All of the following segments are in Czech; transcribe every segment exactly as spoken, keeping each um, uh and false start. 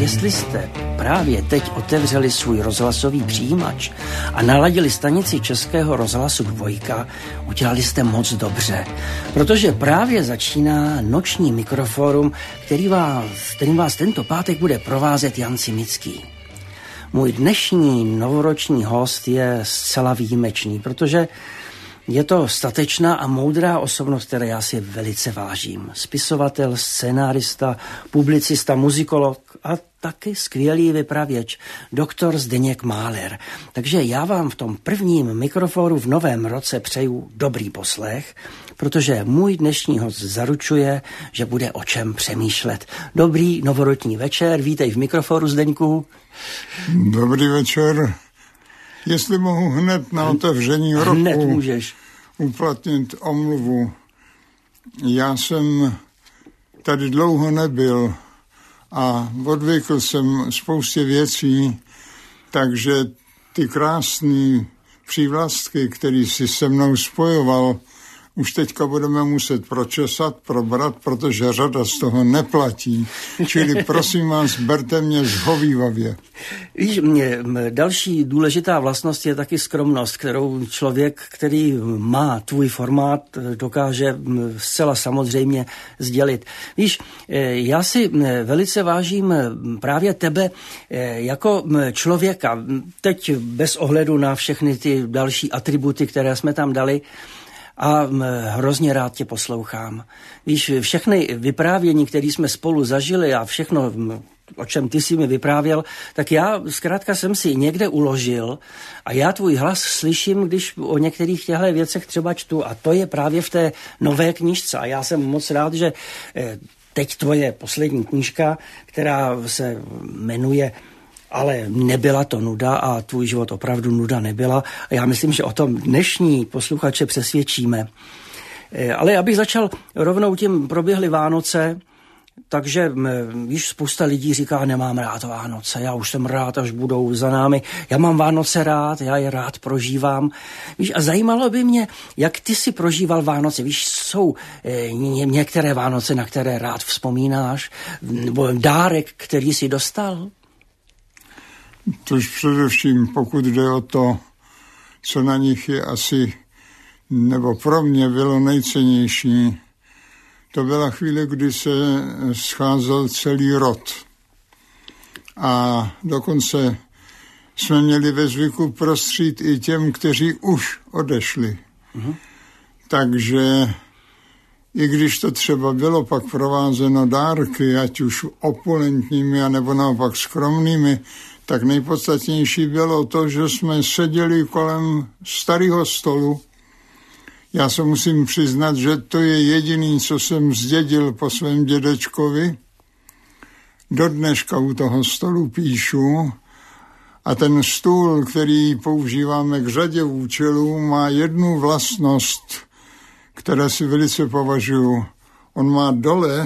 jestli jste právě teď otevřeli svůj rozhlasový přijímač a naladili stanici Českého rozhlasu Dvojka, udělali jste moc dobře, protože právě začíná noční mikroforum, který vás, kterým vás tento pátek bude provázet Jan Cimický. Můj dnešní novoroční host je zcela výjimečný, protože je to statečná a moudrá osobnost, které já si velice vážím. Spisovatel, scénárista, publicista, muzikolog a taky skvělý vypravěč, doktor Zdeněk Máler. Takže já vám v tom prvním mikrofonu v novém roce přeju dobrý poslech, protože můj dnešní host zaručuje, že bude o čem přemýšlet. Dobrý novoroční večer, vítej v mikrofonu, Zdeňku. Dobrý večer. Jestli mohu hned na otevření roku hned můžeš uplatnit omluvu. Já jsem tady dlouho nebyl a odvykl jsem spoustě věcí, takže ty krásné přívlastky, které si se mnou spojoval, už teďka budeme muset pročesat, probrat, protože řada z toho neplatí. Čili prosím vás, berte mě zhovívavě. Víš, mě, další důležitá vlastnost je taky skromnost, kterou člověk, který má tvůj formát, dokáže zcela samozřejmě sdělit. Víš, já si velice vážím právě tebe jako člověka, teď bez ohledu na všechny ty další atributy, které jsme tam dali, a hrozně rád tě poslouchám. Víš, všechny vyprávění, které jsme spolu zažili a všechno, o čem ty si mi vyprávěl, tak já zkrátka jsem si někde uložil a já tvůj hlas slyším, když o některých těchto věcech třeba čtu, a to je právě v té nové knížce. A já jsem moc rád, že teď tvoje poslední knížka, která se jmenuje Ale nebyla to nuda a tvůj život opravdu nuda nebyla. A já myslím, že o tom dnešní posluchače přesvědčíme. Ale abych začal rovnou tím, proběhly Vánoce, takže víš, spousta lidí říká, nemám rád Vánoce, já už jsem rád, až budou za námi. Já mám Vánoce rád, já je rád prožívám. Víš, a zajímalo by mě, jak ty si prožíval Vánoce. Víš, jsou ně, některé Vánoce, na které rád vzpomínáš, nebo dárek, který jsi dostal? Tož především, pokud jde o to, co na nich je asi, nebo pro mě bylo nejcennější, to byla chvíle, kdy se scházel celý rod. A dokonce jsme měli ve zvyku prostřít i těm, kteří už odešli. Mhm. Takže i když to třeba bylo pak provázeno dárky, ať už opulentními, anebo naopak skromnými, tak nejpodstatnější bylo to, že jsme seděli kolem starého stolu. Já se musím přiznat, že to je jediný, co jsem zdědil po svém dědečkovi. Do dneška u toho stolu píšu. A ten stůl, který používáme k řadě účelů, má jednu vlastnost, které si velice považuji. On má dole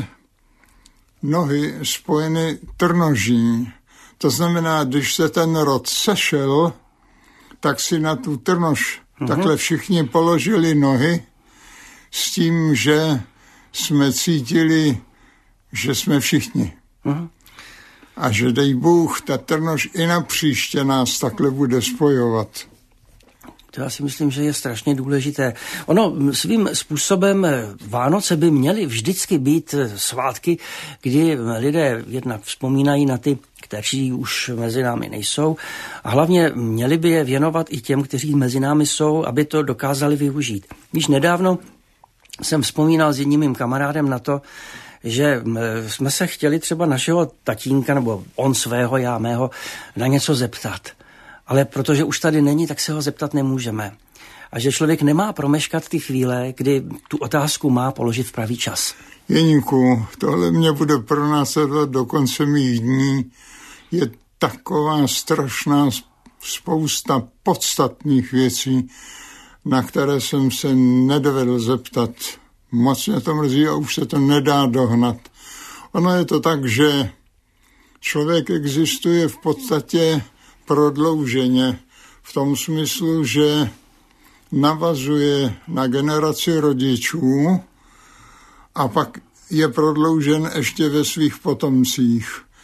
nohy spojeny trnoží. To znamená, když se ten rod sešel, tak si na tu trnož uh-huh. takhle všichni položili nohy s tím, že jsme cítili, že jsme všichni. Uh-huh. A že dej Bůh, ta trnož i na příště nás takhle bude spojovat. To já si myslím, že je strašně důležité. Ono svým způsobem Vánoce by měly vždycky být svátky, kdy lidé jednak vzpomínají na ty, kteří už mezi námi nejsou, a hlavně měli by je věnovat i těm, kteří mezi námi jsou, aby to dokázali využít. Víš, nedávno jsem vzpomínal s jedním mým kamarádem na to, že jsme se chtěli třeba našeho tatínka, nebo on svého, já mého, na něco zeptat. Ale protože už tady není, tak se ho zeptat nemůžeme. A že člověk nemá promeškat ty chvíle, kdy tu otázku má položit v pravý čas. Jeníku, tohle mě bude pronásledovat do konce mých dní. Je taková strašná spousta podstatných věcí, na které jsem se nedovedl zeptat. Moc mě to mrzí a už se to nedá dohnat. Ono je to tak, že člověk existuje v podstatě prodlouženě v tom smyslu, že navazuje na generaci rodičů a pak je prodloužen ještě ve svých potomcích.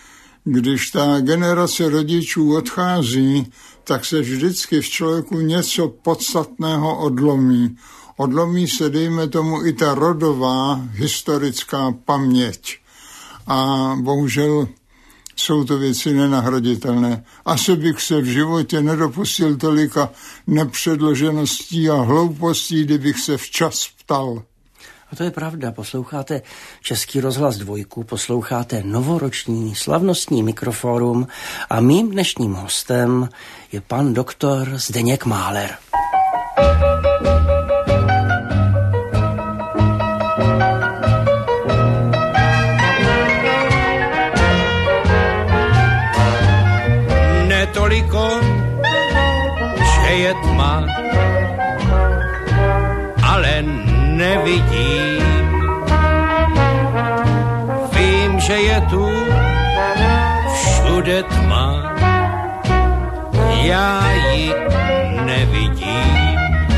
když ta generace rodičů odchází, tak se vždycky v člověku něco podstatného odlomí. Odlomí se, dejme tomu, i ta rodová historická paměť. A bohužel jsou to věci nenahraditelné. Asi bych se v životě nedopustil tolika nepředložeností a hloupostí, kdybych se včas ptal. A to je pravda, posloucháte Český rozhlas dvojku, posloucháte novoroční slavnostní Mikrofórum a mým dnešním hostem je pan doktor Zdeněk Máler. Netoliko, že je tma, ale nevidím. Vím, že je tu všude tma, já ji nevidím.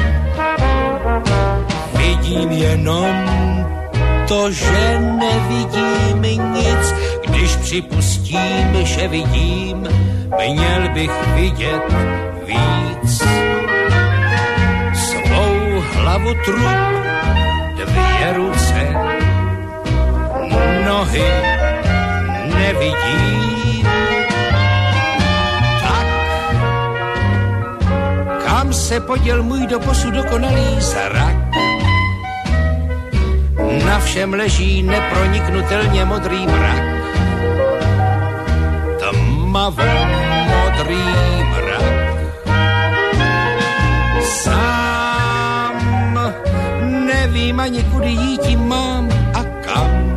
Vidím jenom to, že nevidím nic. Když připustím, že vidím, měl bych vidět víc. Svou hlavu trup, dvě ruce, nohy nevidím. Tak, kam se poděl můj doposud dokonalý zrak? Na všem leží neproniknutelně modrý mrak. Tmavo-modrý mrak. Sám nevím ani kudy jít mám a kam.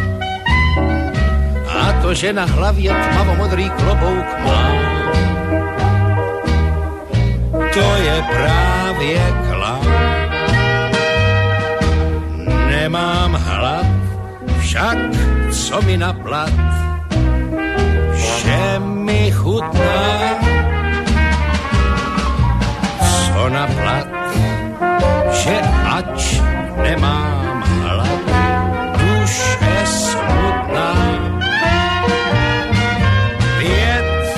A to, že na hlavě tmavo-modrý klobouk mám, to je právě klam. Nemám hlad, však co mi na plat, že mi chutná. Co na plat, že ač nemám hlad, duše smutná. Pět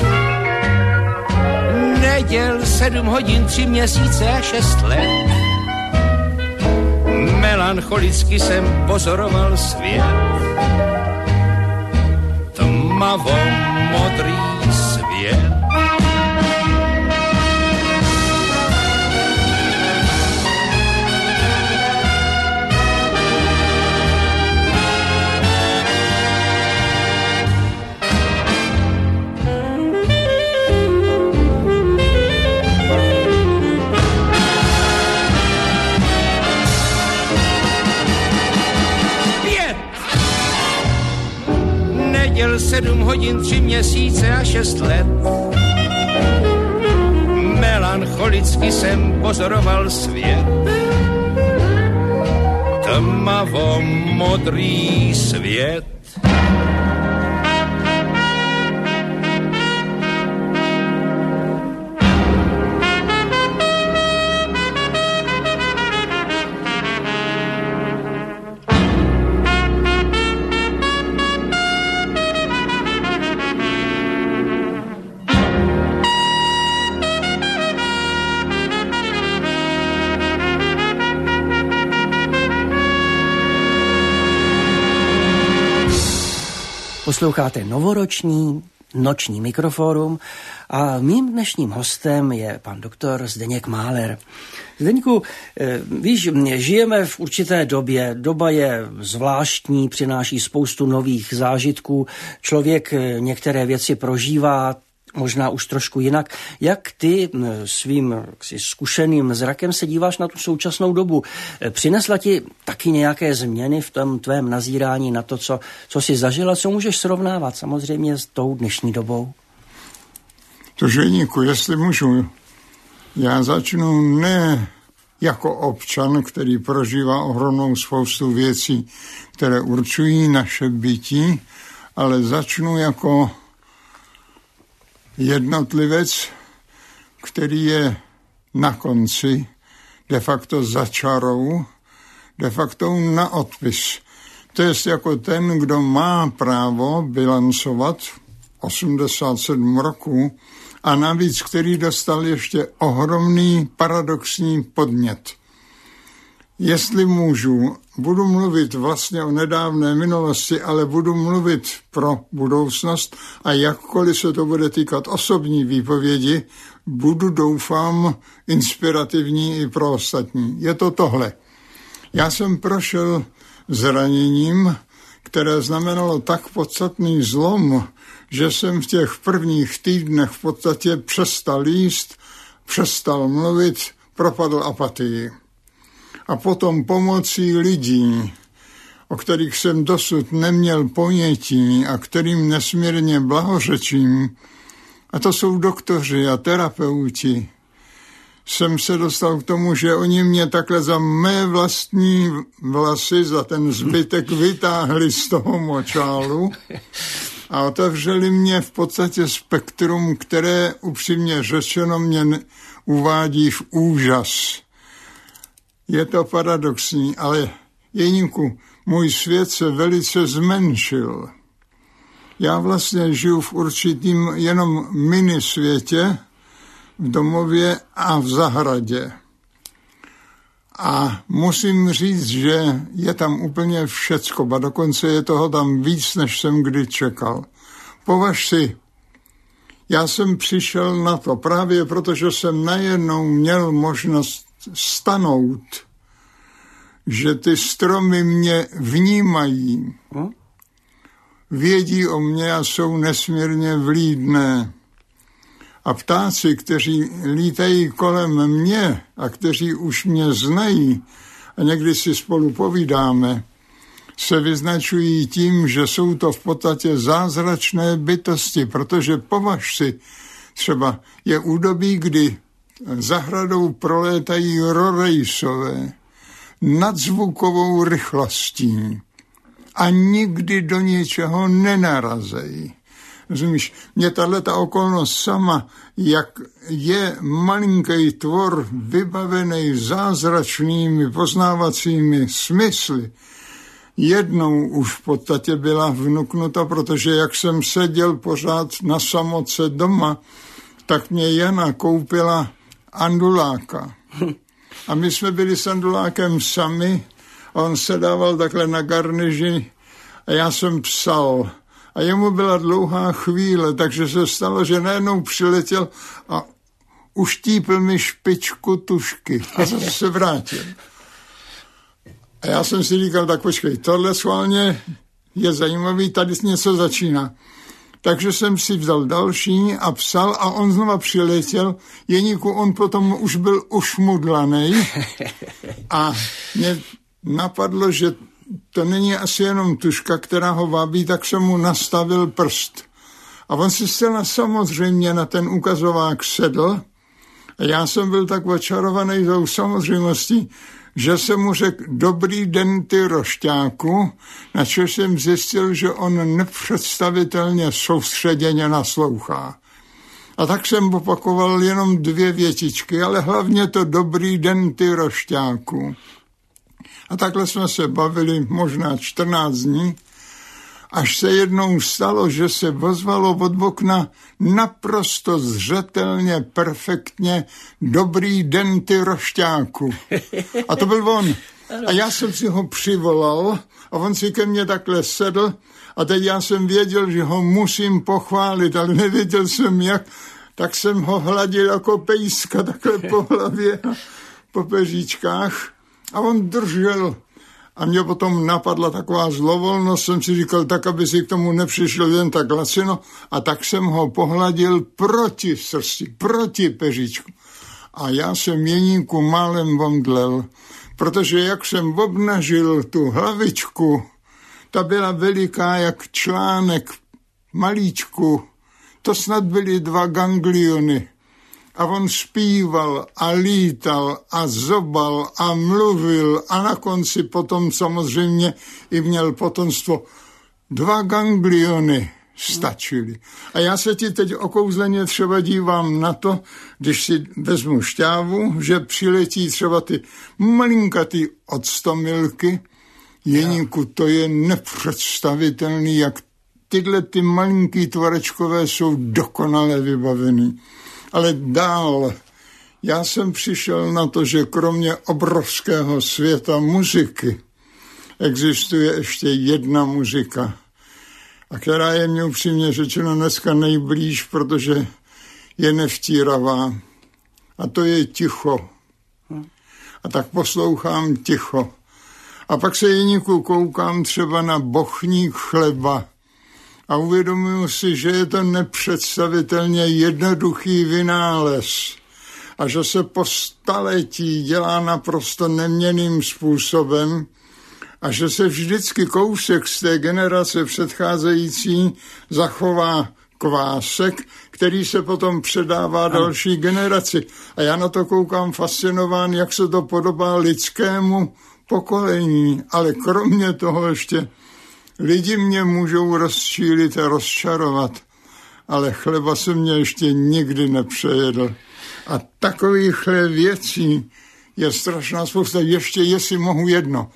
neděl, sedm hodin, tři měsíce a šest let. Melancholicky jsem pozoroval svět. Tmavo-modrý svět. Sedm hodin, tři měsíce a šest let. Melancholicky jsem pozoroval svět. Tmavo-modrý svět. Posloucháte novoroční noční Mikrofórum a mým dnešním hostem je pan doktor Zdeněk Máler. Zdeňku, víš, žijeme v určité době, doba je zvláštní, přináší spoustu nových zážitků, člověk některé věci prožívá možná už trošku jinak. Jak ty svým zkušeným zrakem se díváš na tu současnou dobu? Přinesla ti taky nějaké změny v tom tvém nazírání na to, co, co jsi zažila, co můžeš srovnávat samozřejmě s tou dnešní dobou? To Ženíku, jestli můžu, já začnu ne jako občan, který prožívá ohromnou spoustu věcí, které určují naše bytí, ale začnu jako jednotlivec, který je na konci, de facto za čarou, de facto na odpis. To je jako ten, kdo má právo bilancovat osmdesát sedm roku a navíc, který dostal ještě ohromný paradoxní podnět. Jestli můžu, budu mluvit vlastně o nedávné minulosti, ale budu mluvit pro budoucnost a jakkoliv se to bude týkat osobní výpovědi, budu, doufám, inspirativní i pro ostatní. Je to tohle. Já jsem prošel zraněním, které znamenalo tak podstatný zlom, že jsem v těch prvních týdnech v podstatě přestal jíst, přestal mluvit, propadl apatii. A potom pomocí lidí, o kterých jsem dosud neměl ponětí a kterým nesmírně blahořečím, a to jsou doktoři a terapeuti, jsem se dostal k tomu, že oni mě takhle za mé vlastní vlasy, za ten zbytek vytáhli z toho močálu a otevřeli mě v podstatě spektrum, které upřímně řečeno mě uvádí v úžas. Je to paradoxní, ale Jeníku, můj svět se velice zmenšil. Já vlastně žiju v určitým jenom minisvětě, v domově a v zahradě. A musím říct, že je tam úplně všecko, a dokonce je toho tam víc, než jsem kdy čekal. Považ si, já jsem přišel na to právě protože jsem najednou měl možnost stanout, že ty stromy mě vnímají, vědí o mě a jsou nesmírně vlídné. A ptáci, kteří lítají kolem mě a kteří už mě znají a někdy si spolu povídáme, se vyznačují tím, že jsou to v podstatě zázračné bytosti, protože považ si, třeba je údobí, kdy zahradou prolétají rorejsové nadzvukovou rychlostí a nikdy do ničeho nenarazejí. Rozumíš, mě tato okolnost sama, jak je malinký tvor vybavený zázračnými poznávacími smysly, jednou už v podstatě byla vnuknuta, protože jak jsem seděl pořád na samotce doma, tak mě Jana koupila anduláka. A my jsme byli s andulákem sami a on se dával takhle na garniži a já jsem psal. A jemu byla dlouhá chvíle, takže se stalo, že najednou přiletěl a uštípl mi špičku tušky a zase se vrátil. A já jsem si říkal, tak počkej, tohle schválně je zajímavý, tady něco začíná. Takže jsem si vzal další a psal a on znova přiletěl. Jeníku, on potom už byl ušmudlanej a mě napadlo, že to není asi jenom tuška, která ho vábí, tak jsem mu nastavil prst. A on si zcela samozřejmě na ten ukazovák sedl a já jsem byl tak očarovaný tou samozřejmostí, že jsem mu řekl, dobrý den, ty rošťáku, na čo jsem zjistil, že on nepředstavitelně soustředěně naslouchá. A tak jsem opakoval jenom dvě větičky, ale hlavně to dobrý den, ty rošťáku. A takhle jsme se bavili možná čtrnáct dní, až se jednou stalo, že se ozvalo od okna naprosto zřetelně, perfektně dobrý den, ty rošťáku. A to byl on. A já jsem si ho přivolal a on si ke mně takhle sedl a teď já jsem věděl, že ho musím pochválit, ale nevěděl jsem jak, tak jsem ho hladil jako pejska takhle po hlavě a po peříčkách a on držel. A mě potom napadla taková zlovolnost, jsem si říkal, tak, aby si k tomu nepřišel jen tak lacino, a tak jsem ho pohladil proti srsti, proti peříčku. A já jsem Jeníku málem omdlel, protože jak jsem obnažil tu hlavičku, ta byla veliká jak článek malíčku, to snad byly dva gangliony. A on zpíval a lítal a zobal a mluvil a na konci potom samozřejmě i měl potomstvo. Dva gangliony stačily. A já se ti teď okouzleně třeba dívám na to, když si vezmu šťávu, že přiletí třeba ty malinkatý octomilky. Jeníku, to je nepředstavitelný, jak tyhle ty malinký tvorečkové jsou dokonale vybavený. Ale dál, já jsem přišel na to, že kromě obrovského světa muziky existuje ještě jedna muzika, a která je mě upřímně řečeno dneska nejblíž, protože je nevtíravá. A to je ticho. A tak poslouchám ticho. A pak se jeníku koukám třeba na bochník chleba a uvědomuji si, že je to nepředstavitelně jednoduchý vynález a že se po staletí dělá naprosto neměnným způsobem a že se vždycky kousek z té generace předcházející zachová kvásek, který se potom předává další generaci. A já na to koukám fascinován, jak se to podobá lidskému pokolení. Ale kromě toho ještě lidi mě můžou rozčílit a rozčarovat, ale chleba se mě ještě nikdy nepřejedl. A takovýchhle věcí je strašná spousta. Ještě jestli mohu jedno.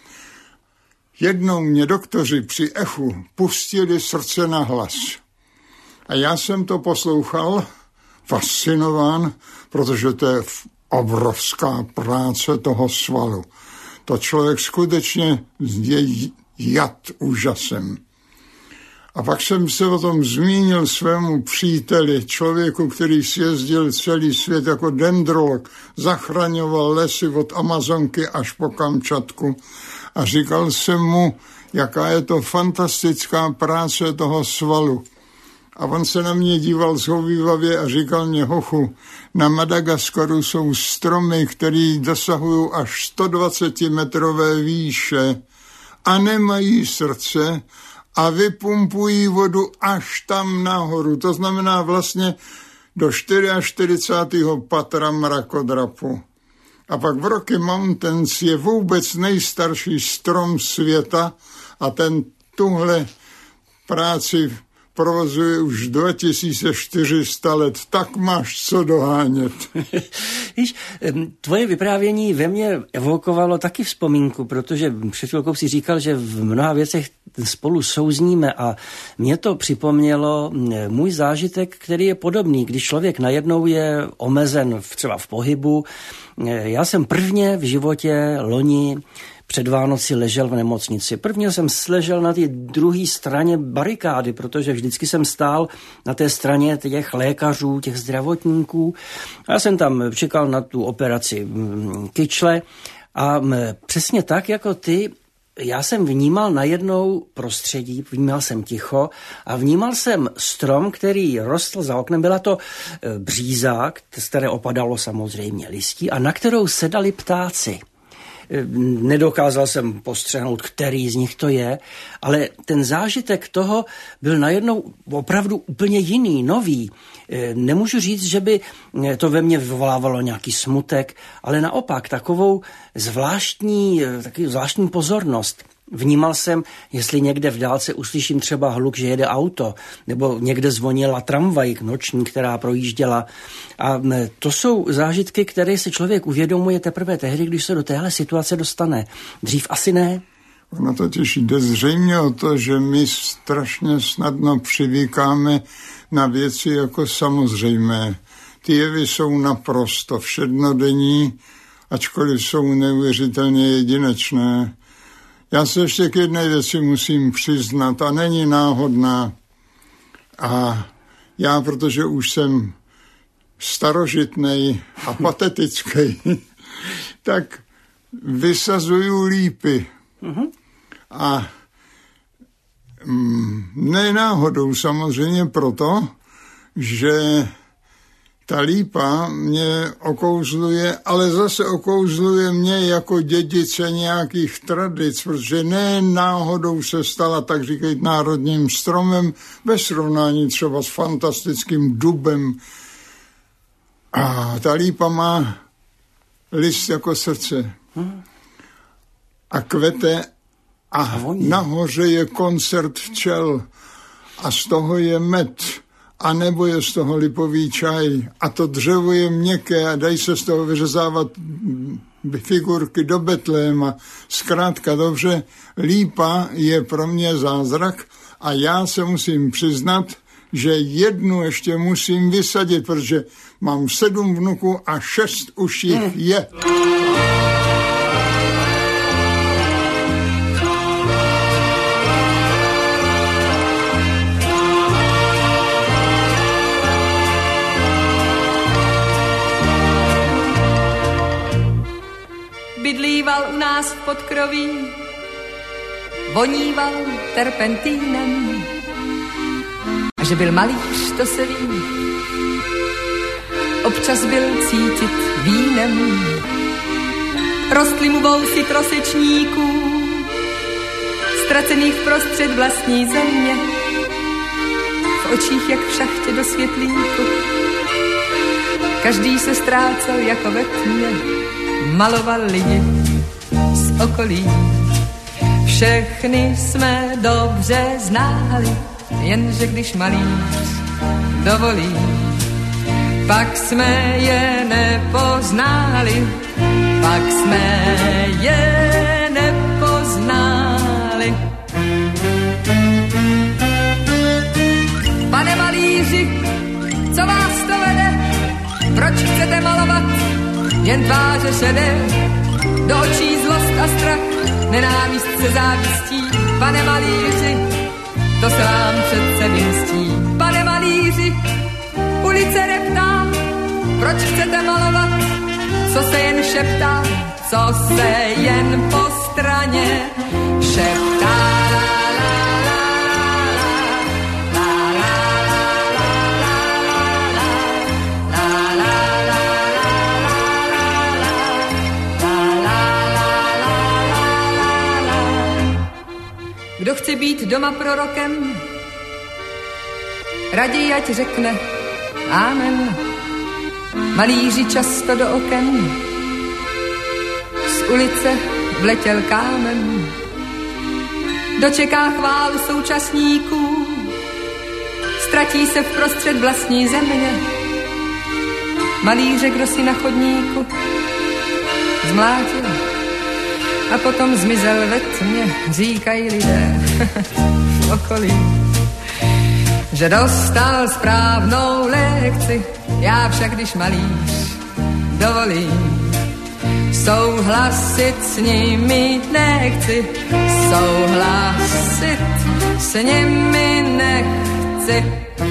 Jednou mě doktoři při echu pustili srdce na hlas. A já jsem to poslouchal, fascinován, protože to je obrovská práce toho svalu. To člověk skutečně je jad úžasem. A pak jsem se o tom zmínil svému příteli, člověku, který sjezdil celý svět jako dendrolog, zachraňoval lesy od Amazonky až po Kamčatku. A říkal jsem mu, jaká je to fantastická práce toho svalu. A on se na mě díval zhovívavě a říkal mě, hochu, na Madagaskaru jsou stromy, které dosahují až sto dvacet metrové výše a nemají srdce a vypumpují vodu až tam nahoru. To znamená vlastně do čtyřiadvacátého patra mrakodrapu. A pak v Rocky Mountains je vůbec nejstarší strom světa a ten tuhle práci provozuje už dva tisíce čtyři sta let, tak máš co dohánět. Víš, tvoje vyprávění ve mně evokovalo taky vzpomínku, protože před chvilkou si říkal, že v mnoha věcech spolu souzníme a mě to připomnělo můj zážitek, který je podobný, když člověk najednou je omezen třeba v pohybu. Já jsem prvně v životě loni před Vánoci ležel v nemocnici. Prvně jsem ležel na té druhé straně barikády, protože vždycky jsem stál na té straně těch lékařů, těch zdravotníků. Já jsem tam čekal na tu operaci kyčle a přesně tak jako ty, já jsem vnímal najednou prostředí, vnímal jsem ticho a vnímal jsem strom, který rostl za oknem. Byla to bříza, z které opadalo samozřejmě listí a na kterou sedali ptáci. Nedokázal jsem postřehnout, který z nich to je, ale ten zážitek toho byl najednou opravdu úplně jiný, nový. Nemůžu říct, že by to ve mně vyvolávalo nějaký smutek, ale naopak takovou zvláštní, takový zvláštní pozornost. Vnímal jsem, jestli někde v dálce uslyším třeba hluk, že jede auto, nebo někde zvonila tramvaj noční, která projížděla. A to jsou zážitky, které si člověk uvědomuje teprve tehdy, když se do téhle situace dostane. Dřív asi ne. Ono totiž jde zřejmě o to, že my strašně snadno přivykáme na věci jako samozřejmé. Ty jevy jsou naprosto všednodenní, ačkoliv jsou neuvěřitelně jedinečné. Já se ještě k jedné věci musím přiznat a není náhodná. A já, protože už jsem starožitnej a patetický, tak vysazuju lípy. Mm-hmm. A mm, ne náhodou samozřejmě proto, že ta lípa mě okouzluje, ale zase okouzluje mě jako dědice nějakých tradic, protože ne náhodou se stala, tak říkají, národním stromem ve srovnání třeba s fantastickým dubem. A ta lípa má list jako srdce. A kvete a nahoře je koncert včel a z toho je med. a nebo je z toho lipový čaj. A to dřevo je měkké a dají se z toho vyřezávat figurky do Betléma. Zkrátka dobře, lípa je pro mě zázrak a já se musím přiznat, že jednu ještě musím vysadit, protože mám sedm vnuků a šest už jich je. Bydlíval u nás v podkroví, voníval terpentínem. A že byl malíř, to se ví, občas byl cítit vínem. Rostly mu vousy trosečníků, ztracených vprostřed vlastní země, v očích jak v šachtě do světlíku. Každý se ztrácel jako ve tmě, maloval lidi z okolí. Všechny jsme dobře znali, jenže když malíř dovolí, pak jsme je nepoznali, pak jsme je nepoznali. Pane malíři, co vás to vede? Proč chcete malovat jen tváře šedé? Do očí zlost a strach, nenávist se závistí. Pane malíři, to se vám přece vymstí. Pane malíři, ulice reptá, proč chcete malovat, co se jen šeptá, co se jen po straně šeptá. Kdo chce být doma prorokem, raději ať řekne amen. Malíři často do oken, z ulice vletěl kámen. Dočeká chválu současníků, ztratí se vprostřed vlastní země. Malíře, kdo si na chodníku zmlátil a potom zmizel ve tmě, říkají lidé v okolí, že dostal správnou lekci. Já však, když malíř dovolí, souhlasit s nimi nechci, souhlasit s nimi nechci.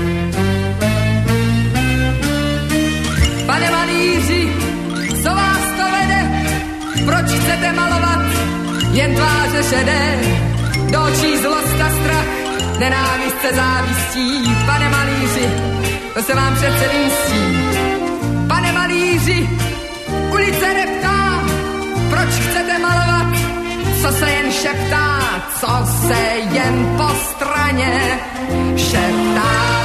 Pane malíři, co vás to vede? Proč chcete malovat jen tváře šedé? Do očí zlost a strach, nenávist se závistí. Pane malíři, to se vám přece vymstí. Pane malíři, ulice reptá, proč chcete malovat, co se jen šeptá, co se jen po straně šeptá.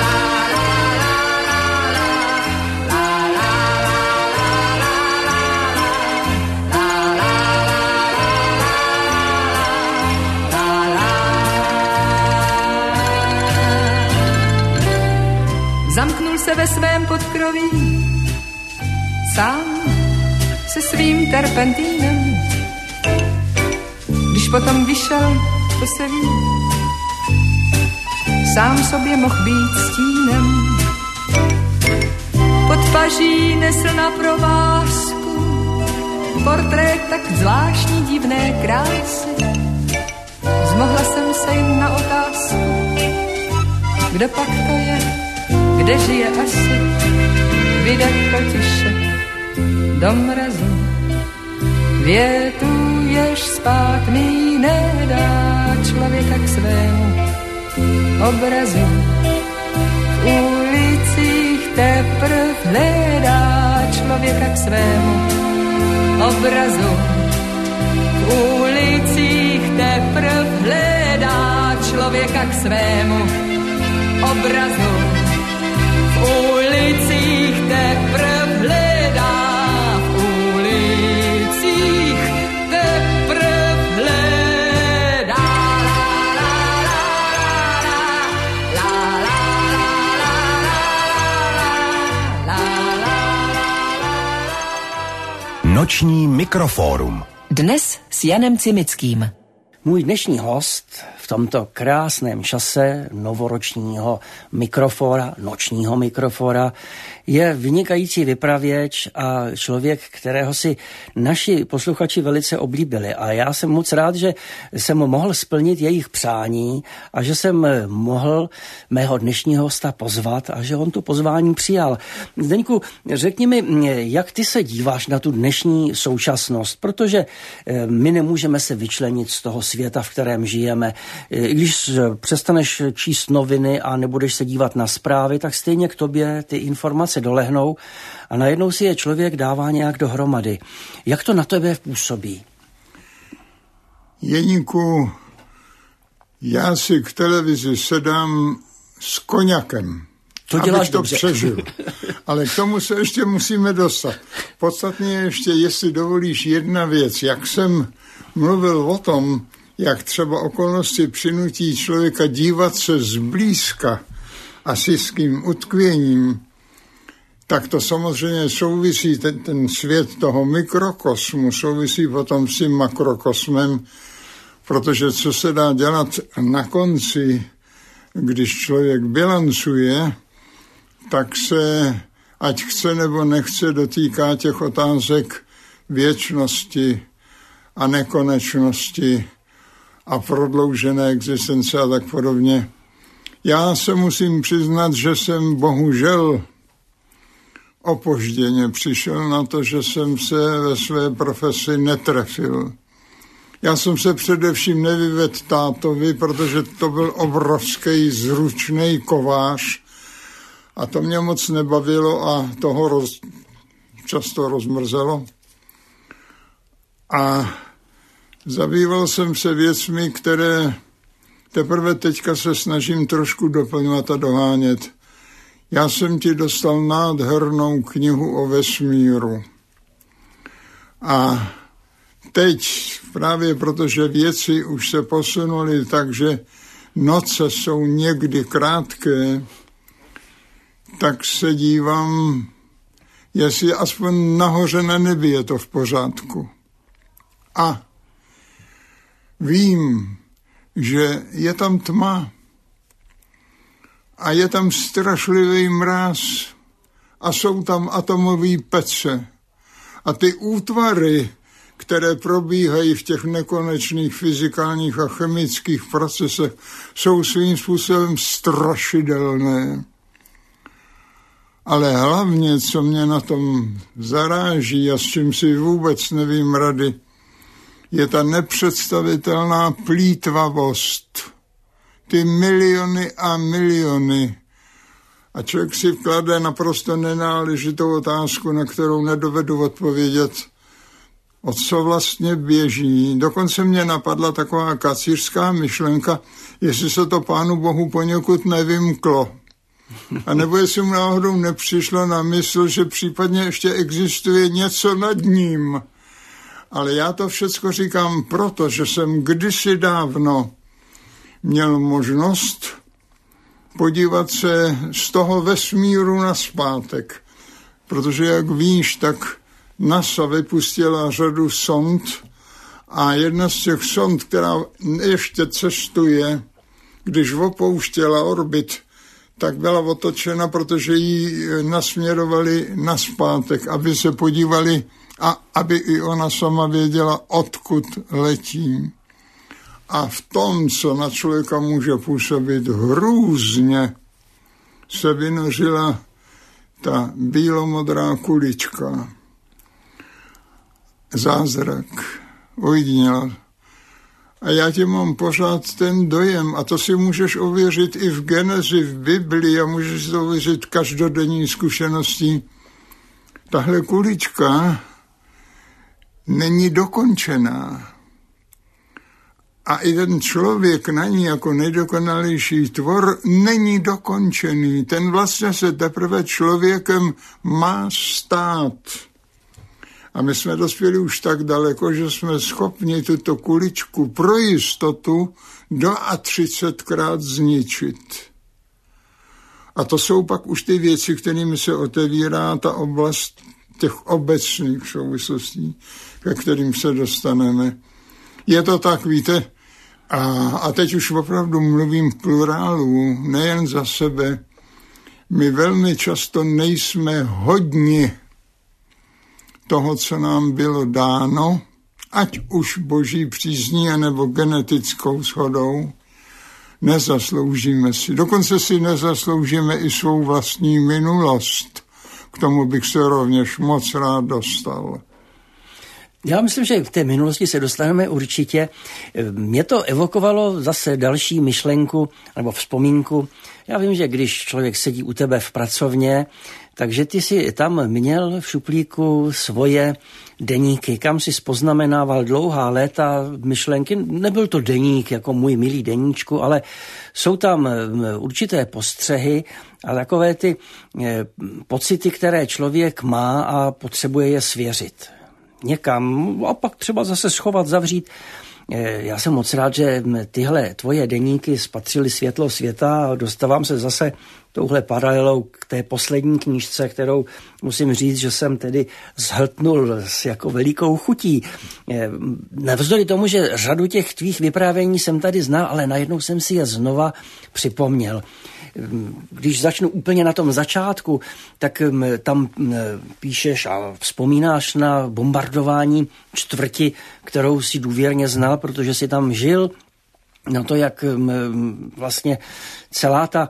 Zamknul se ve svém podkroví, sám se svým terpentínem. Když potom vyšel, to se ví, sám sobě mohl být stínem. Pod paží nesl na provázku portrét tak zvláštní divné krásy. Zmohla jsem se jim na otázku, kdo pak to je, kde žije asi, vydechlo tiše do mrazu. Větu, jež spát mi nedá, člověka k svému obrazu. V ulicích teprv hledá člověka k svému obrazu. V ulicích teprv hledá člověka k svému obrazu. V ulicích teprv hledá, v ulicích teprv hledá. La, la, la, la, la, la, la, la, Noční mikrofórum. Dnes s Janem Cimickým. Můj dnešní host v tomto krásném čase novoročního mikrofora, nočního mikrofora, je vynikající vypravěč a člověk, kterého si naši posluchači velice oblíbili. A já jsem moc rád, že jsem mohl splnit jejich přání a že jsem mohl mého dnešního hosta pozvat a že on to pozvání přijal. Zdeňku, řekni mi, jak ty se díváš na tu dnešní současnost, protože my nemůžeme se vyčlenit z toho světa, v kterém žijeme. I když přestaneš číst noviny a nebudeš se dívat na zprávy, tak stejně k tobě ty informace dolehnou a najednou si je člověk dává nějak dohromady. Jak to na tebe působí? Jeníku, já si k televizi sedám s koněkem. To děláš abych to dobře. Přežil. Ale k tomu se ještě musíme dostat. Podstatně ještě, jestli dovolíš, jedna věc. Jak jsem mluvil o tom, jak třeba okolnosti přinutí člověka dívat se zblízka asijským utkvěním, tak to samozřejmě souvisí, ten, ten svět toho mikrokosmu souvisí potom s tím makrokosmem, protože co se dá dělat na konci, když člověk bilancuje, tak se, ať chce nebo nechce, dotýká těch otázek věčnosti a nekonečnosti a prodloužené existence a tak podobně. Já se musím přiznat, že jsem bohužel opožděně přišel na to, že jsem se ve své profesi netrefil. Já jsem se především nevyvedl tátovi, protože to byl obrovský zručný kovář a to mě moc nebavilo a toho roz, často rozmrzelo. A zabýval jsem se věcmi, které teprve teďka se snažím trošku doplňovat a dohánět. Já jsem ti dostal nádhernou knihu o vesmíru. A teď, právě protože věci už se posunuly tak, že noce jsou někdy krátké, tak se dívám, jestli aspoň nahoře na nebi je to v pořádku. A vím, že je tam tma a je tam strašlivý mráz a jsou tam atomové pece. A ty útvary, které probíhají v těch nekonečných fyzikálních a chemických procesech, jsou svým způsobem strašidelné. Ale hlavně, co mě na tom zaráží a s čím si vůbec nevím rady, je ta nepředstavitelná plýtvavost. Ty miliony a miliony. A člověk si klade naprosto nenáležitou otázku, na kterou nedovedu odpovědět, o co vlastně běží. Dokonce mě napadla taková kacířská myšlenka, jestli se to Pánu Bohu poněkud nevymklo. A nebo jestli mu náhodou nepřišlo na mysl, že případně ještě existuje něco nad ním. Ale já to všecko říkám proto, že jsem kdysi dávno měl možnost podívat se z toho vesmíru nazpátek. Protože, jak víš, tak NASA vypustila řadu sond a jedna z těch sond, která ještě cestuje, když opouštěla orbit, tak byla otočena, protože ji nasměrovali nazpátek, aby se podívali a aby i ona sama věděla, odkud letí. A v tom, co na člověka může působit hrůzně, se vynořila ta bílomodrá kulička. Zázrak. Ojediněla. A já tě mám pořád ten dojem, a to si můžeš ověřit i v Genezi, v Biblii, a můžeš to ověřit každodenní zkušeností. Tahle kulička není dokončená. A i ten člověk na ní jako nejdokonalejší tvor není dokončený. Ten vlastně se teprve člověkem má stát. A my jsme dospěli už tak daleko, že jsme schopni tuto kuličku pro jistotu do a třicetkrát zničit. A to jsou pak už ty věci, kterými se otevírá ta oblast těch obecných souvislostí, ke kterým se dostaneme. Je to tak, víte, a, a teď už opravdu mluvím v plurálu, nejen za sebe. My velmi často nejsme hodni toho, co nám bylo dáno, ať už boží přízní, nebo genetickou shodou, nezasloužíme si. Dokonce si nezasloužíme i svou vlastní minulost. K tomu bych se rovněž moc rád dostal. Já myslím, že v té minulosti se dostaneme určitě. Mě to evokovalo zase další myšlenku nebo vzpomínku. Já vím, že když člověk sedí u tebe v pracovně, takže ty si tam měl v šuplíku svoje deníky, kam si poznamenával dlouhá léta myšlenky. Nebyl to deník jako můj milý deníčku, ale jsou tam určité postřehy a takové ty pocity, které člověk má a potřebuje je svěřit někam a pak třeba zase schovat, zavřít. Já jsem moc rád, že tyhle tvoje deníky spatřily světlo světa a dostávám se zase touhle paralelou k té poslední knížce, kterou musím říct, že jsem tedy zhltnul s jako velikou chutí. Navzdory tomu, že řadu těch tvých vyprávění jsem tady znal, ale najednou jsem si je znova připomněl. Když začnu úplně na tom začátku, tak tam píšeš a vzpomínáš na bombardování čtvrti, kterou si důvěrně znal, protože si tam žil, na to, jak vlastně celá ta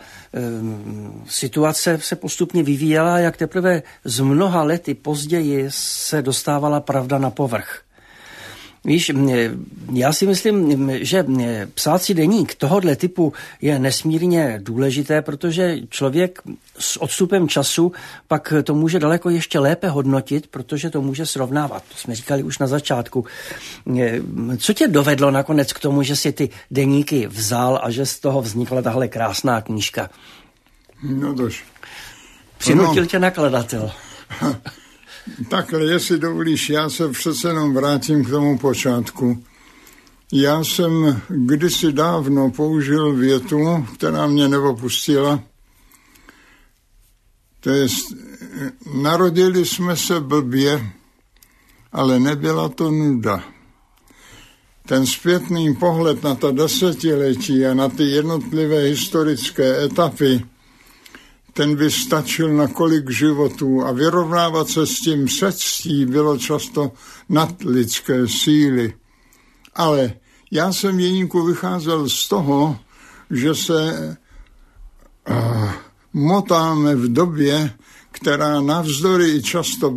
situace se postupně vyvíjela, jak teprve z mnoha lety později se dostávala pravda na povrch. Víš, já si myslím, že psát si deník tohohle typu je nesmírně důležité, protože člověk s odstupem času pak to může daleko ještě lépe hodnotit, protože to může srovnávat. To jsme říkali už na začátku. Co tě dovedlo nakonec k tomu, že si ty deníky vzal a že z toho vznikla tahle krásná knížka? No tož. Přinutil no. tě nakladatel. Takhle, jestli dovolíš, já se přece jenom vrátím k tomu počátku. Já jsem kdysi dávno použil větu, která mě neopustila. To je, narodili jsme se blbě, ale nebyla to nuda. Ten zpětný pohled na ta desetiletí a na ty jednotlivé historické etapy, ten by stačil na kolik životů a vyrovnávat se s tím předstí bylo často nadlidské síly. Ale já jsem Jeníku vycházel z toho, že se uh, motáme v době, která navzdory i často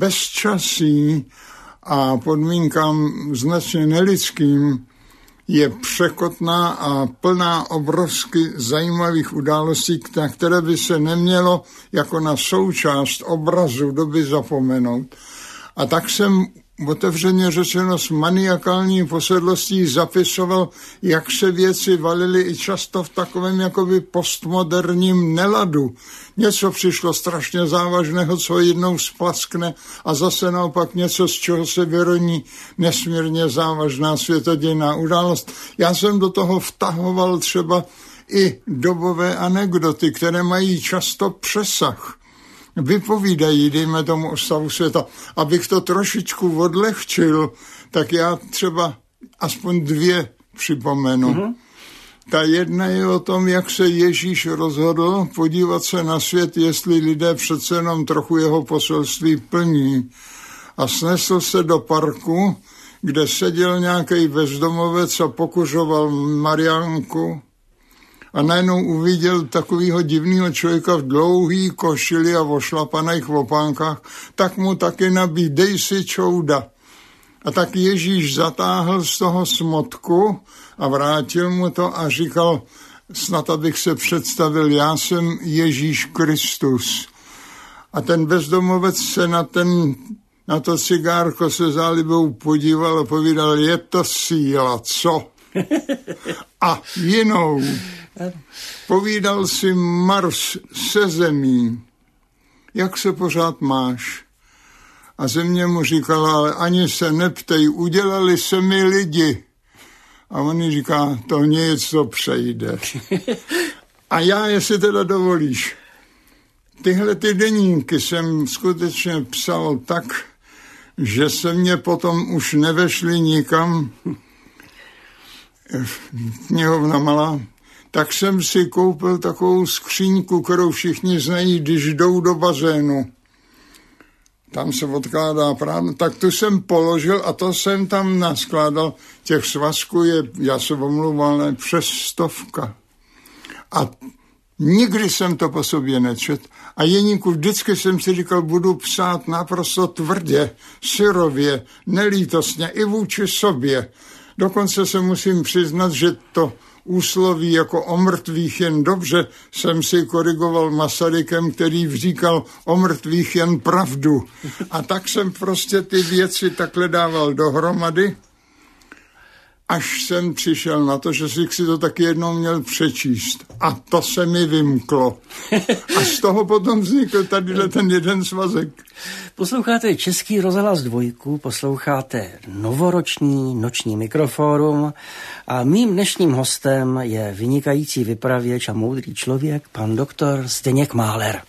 bezčasí a podmínkám značně nelidským je překotná a plná obrovsky zajímavých událostí, na které by se nemělo jako na součást obrazu doby zapomenout. A tak jsem otevřeně řečeno s maniakální posedlostí zapisoval, jak se věci valily i často v takovém jakoby postmoderním neladu. Něco přišlo strašně závažného, co jednou splaskne a zase naopak něco, z čeho se vyroní nesmírně závažná světodějná událost. Já jsem do toho vtahoval třeba i dobové anekdoty, které mají často přesah. Vypovídají, dejme tomu, o stavu světa. Abych to trošičku odlehčil, tak já třeba aspoň dvě připomenu. Mm-hmm. Ta jedna je o tom, jak se Ježíš rozhodl podívat se na svět, jestli lidé přece jenom trochu jeho poselství plní. A snesl se do parku, kde seděl nějaký bezdomovec a pokuřoval Mariánku. A najednou uviděl takového divného člověka v dlouhý košili a ošlapaných opánkách, tak mu taky nabíd, dej si čouda. A tak Ježíš zatáhl z toho smotku a vrátil mu to a říkal, snad abych se představil, já jsem Ježíš Kristus. A ten bezdomovec se na, ten, na to cigárko se zálibou podíval a povídal, je to síla, co? A jinou povídal si Mars se zemí, jak se pořád máš? A země mu říkala, ale ani se neptej, udělali se mi lidi. A on říká, to nic, to přejde. A já, jestli teda dovolíš, tyhle ty deníky jsem skutečně psal tak, že se mě potom už nevešli nikam knihovna malá, tak jsem si koupil takovou skříňku, kterou všichni znají, když jdou do bazénu. Tam se odkládá prádlo, tak tu jsem položil a to jsem tam naskládal. Těch svazků je, já se omlouval, ne, přes stovka. A nikdy jsem to po sobě nečet. A Jeníku, vždycky jsem si říkal, budu psát naprosto tvrdě, syrově, nelítostně i vůči sobě. Dokonce se musím přiznat, že to úsloví jako o mrtvých jen dobře jsem si korigoval Masarykem, který říkal o mrtvých jen pravdu. A tak jsem prostě ty věci takhle dával dohromady, až jsem přišel na to, že si to taky jednou měl přečíst. A to se mi vymklo. A z toho potom vznikl tadyhle ten jeden svazek. Posloucháte Český rozhlas dvojku, posloucháte novoroční noční mikrofórum a mým dnešním hostem je vynikající vypravěč a moudrý člověk, pan doktor Zdeněk Máler.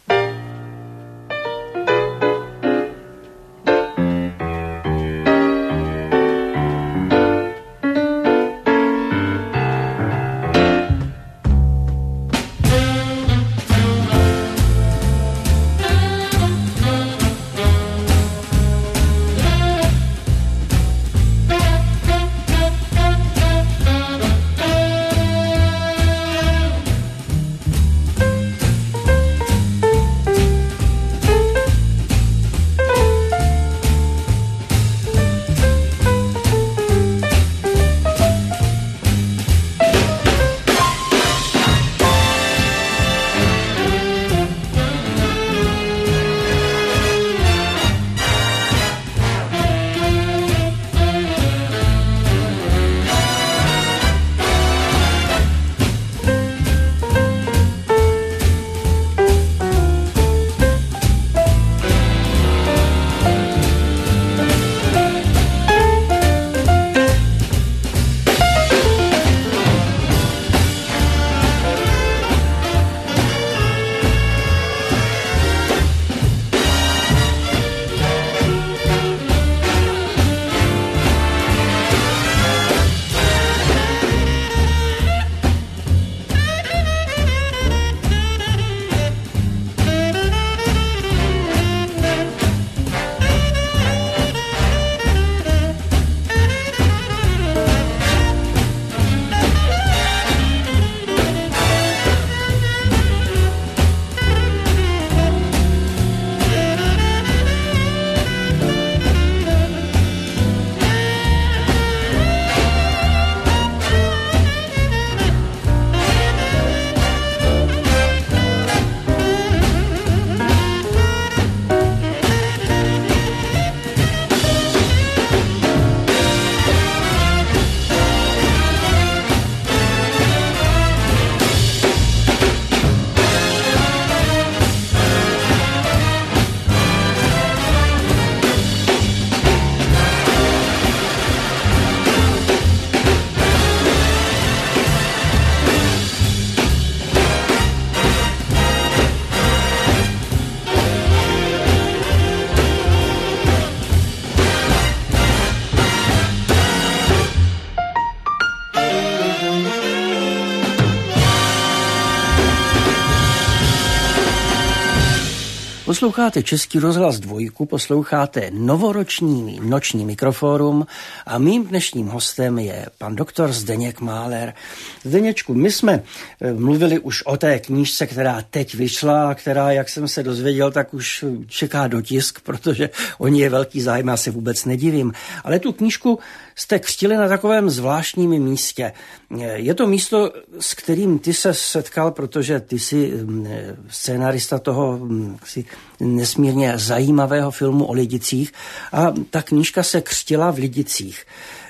Posloucháte Český rozhlas dvojku, posloucháte novoroční noční mikrofórum a mým dnešním hostem je pan doktor Zdeněk Máler. Zdeněčku, my jsme mluvili už o té knížce, která teď vyšla, která, jak jsem se dozvěděl, tak už čeká dotisk, protože o ní je velký zájem, já se vůbec nedivím. Ale tu knížku jste křtili na takovém zvláštním místě. Je to místo, s kterým ty se setkal, protože ty jsi scénárista toho si nesmírně zajímavého filmu o Lidicích a ta knížka se křtila v Lidicích.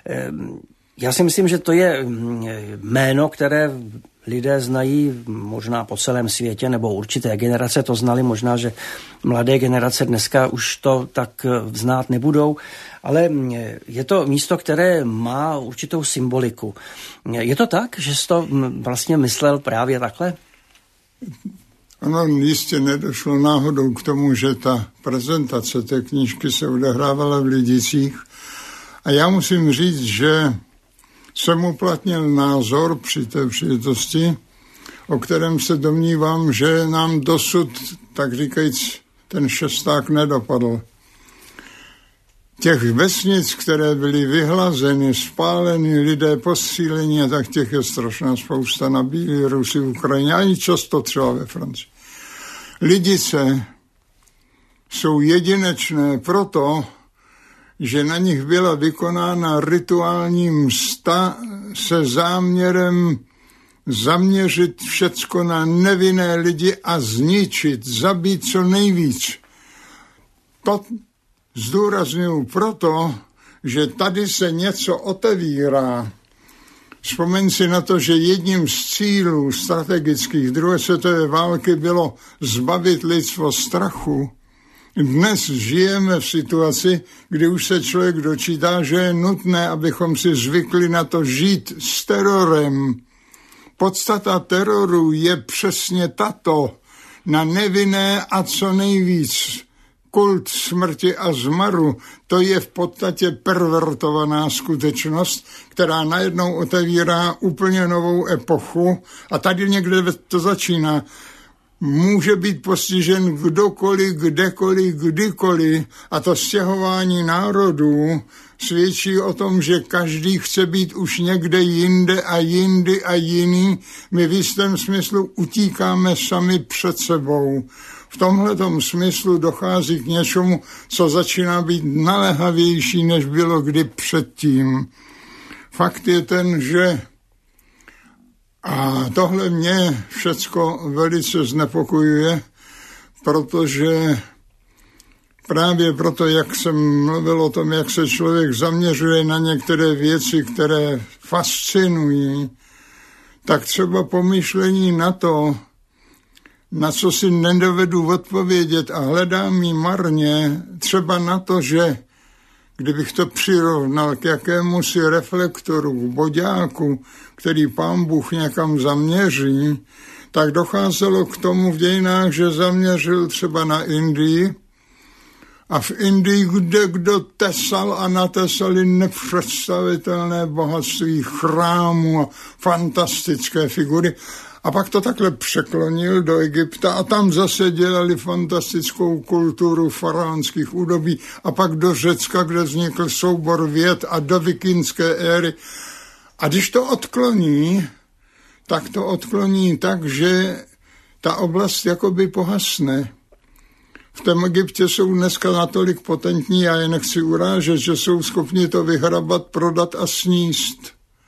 Já si myslím, že to je jméno, které lidé znají možná po celém světě, nebo určité generace to znali, možná, že mladé generace dneska už to tak znát nebudou, ale je to místo, které má určitou symboliku. Je to tak, že jsi to vlastně myslel právě takhle? Ono jistě nedošlo náhodou k tomu, že ta prezentace té knížky se odehrávala v Lidicích. A já musím říct, že jsem uplatnil názor při té příležitosti, o kterém se domnívám, že nám dosud, tak říkajíc, ten šesták nedopadl. Těch vesnic, které byly vyhlazeny, spáleny, lidé posílení, tak těch je strašná spousta na Bílorusy, v Ukrajině, ani často třeba ve Francii. Lidice jsou jedinečné proto, že na nich byla vykonána rituální msta se záměrem zaměřit všecko na nevinné lidi a zničit, zabít co nejvíc. To zdůrazňuji proto, že tady se něco otevírá. Vzpomeň si na to, že jedním z cílů strategických druhé světové války bylo zbavit lidstvo strachu. Dnes žijeme v situaci, kdy už se člověk dočítá, že je nutné, abychom si zvykli na to žít s terorem. Podstata teroru je přesně tato, na nevinné a co nejvíc. Kult smrti a zmaru, to je v podstatě pervertovaná skutečnost, která najednou otevírá úplně novou epochu a tady někde to začíná. Může být postižen kdokoliv, kdekoliv, kdykoliv a to stěhování národů svědčí o tom, že každý chce být už někde jinde a jindy a jiný. My v jistém smyslu utíkáme sami před sebou. V tomhletom smyslu dochází k něčemu, co začíná být naléhavější, než bylo kdy předtím. Fakt je ten, že a tohle mě všecko velice znepokojuje, protože právě proto, jak jsem mluvil o tom, jak se člověk zaměřuje na některé věci, které fascinují, tak třeba pomyšlení na to, na co si nedovedu odpovědět a hledám jí marně, třeba na to, že kdybych to přirovnal k jakémusi reflektoru, k boďáku, který Pán Bůh někam zaměří, tak docházelo k tomu v dějinách, že zaměřil třeba na Indii a v Indii, kde kdo tesal a natesali nepředstavitelné bohatství chrámů a fantastické figury. A pak to takhle překlonil do Egypta a tam zase dělali fantastickou kulturu faraonských údobí a pak do Řecka, kde vznikl soubor věd a do vikingské éry. A když to odkloní, tak to odkloní tak, že ta oblast jakoby pohasne. V tom Egyptě jsou dneska natolik potentní, já je nechci urážet, že jsou schopni to vyhrabat, prodat a sníst.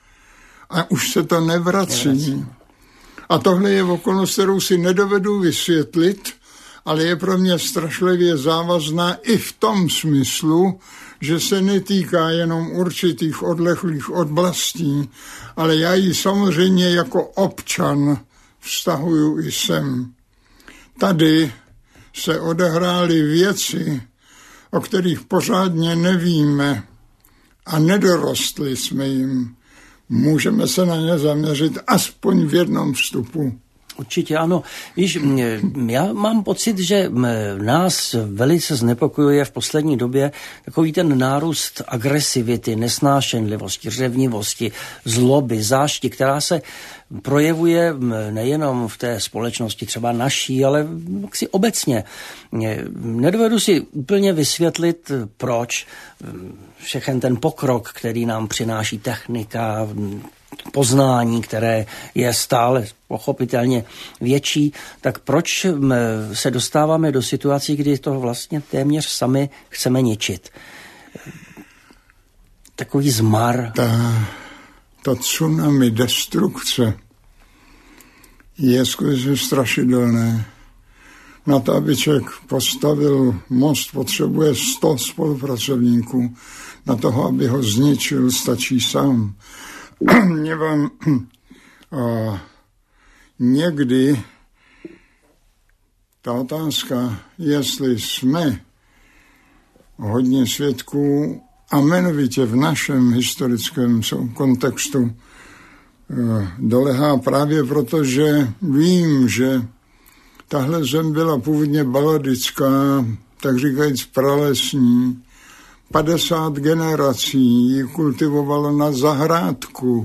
A už se to nevrací. nevrací. A tohle je okolnost, kterou si nedovedu vysvětlit, ale je pro mě strašlivě závazná i v tom smyslu, že se netýká jenom určitých odlehlých oblastí, ale já ji samozřejmě jako občan vztahuju i sem. Tady se odehrály věci, o kterých pořádně nevíme a nedorostli jsme jim. Můžeme se na ně zaměřit aspoň v jednom vstupu. Určitě ano. Víš, já mám pocit, že nás velice znepokojuje v poslední době takový ten nárůst agresivity, nesnášenlivosti, řevnivosti, zloby, zášti, která se projevuje nejenom v té společnosti třeba naší, ale si obecně. Nedovedu si úplně vysvětlit, proč všechen ten pokrok, který nám přináší technika, poznání, které je stále pochopitelně větší, tak proč se dostáváme do situací, kdy to vlastně téměř sami chceme ničit? Takový zmar. Ta, ta tsunami destrukce je skutečně strašidelné. Na to, aby člověk postavil most, potřebuje sto spolupracovníků. Na toho, aby ho zničil, stačí sám. Mě vám uh, někdy ta otázka, jestli jsme hodně svědků a jmenovitě v našem historickém kontextu uh, dolehá právě proto, že vím, že Tahle zem byla původně baladická, tak říkajíc pralesní. padesát generací ji kultivovalo na zahrádku.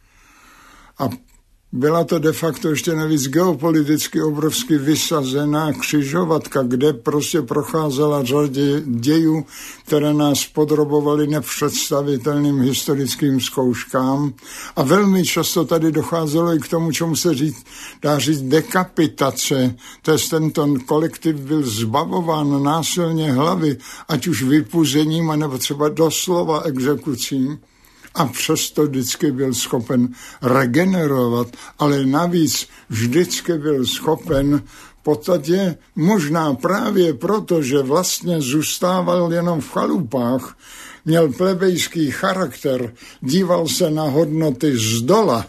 A byla to de facto ještě navíc geopoliticky obrovsky vysazená křižovatka, kde prostě procházela řadě dějů, které nás podrobovaly nepředstavitelným historickým zkouškám. A velmi často tady docházelo i k tomu, čemu se říct, dá říct dekapitace. To je tento kolektiv byl zbavován násilně hlavy, ať už vypuzením, anebo třeba doslova exekucí. A přesto vždycky byl schopen regenerovat, ale navíc vždycky byl schopen v podstatě možná právě proto, že vlastně zůstával jenom v chalupách, měl plebejský charakter, díval se na hodnoty zdola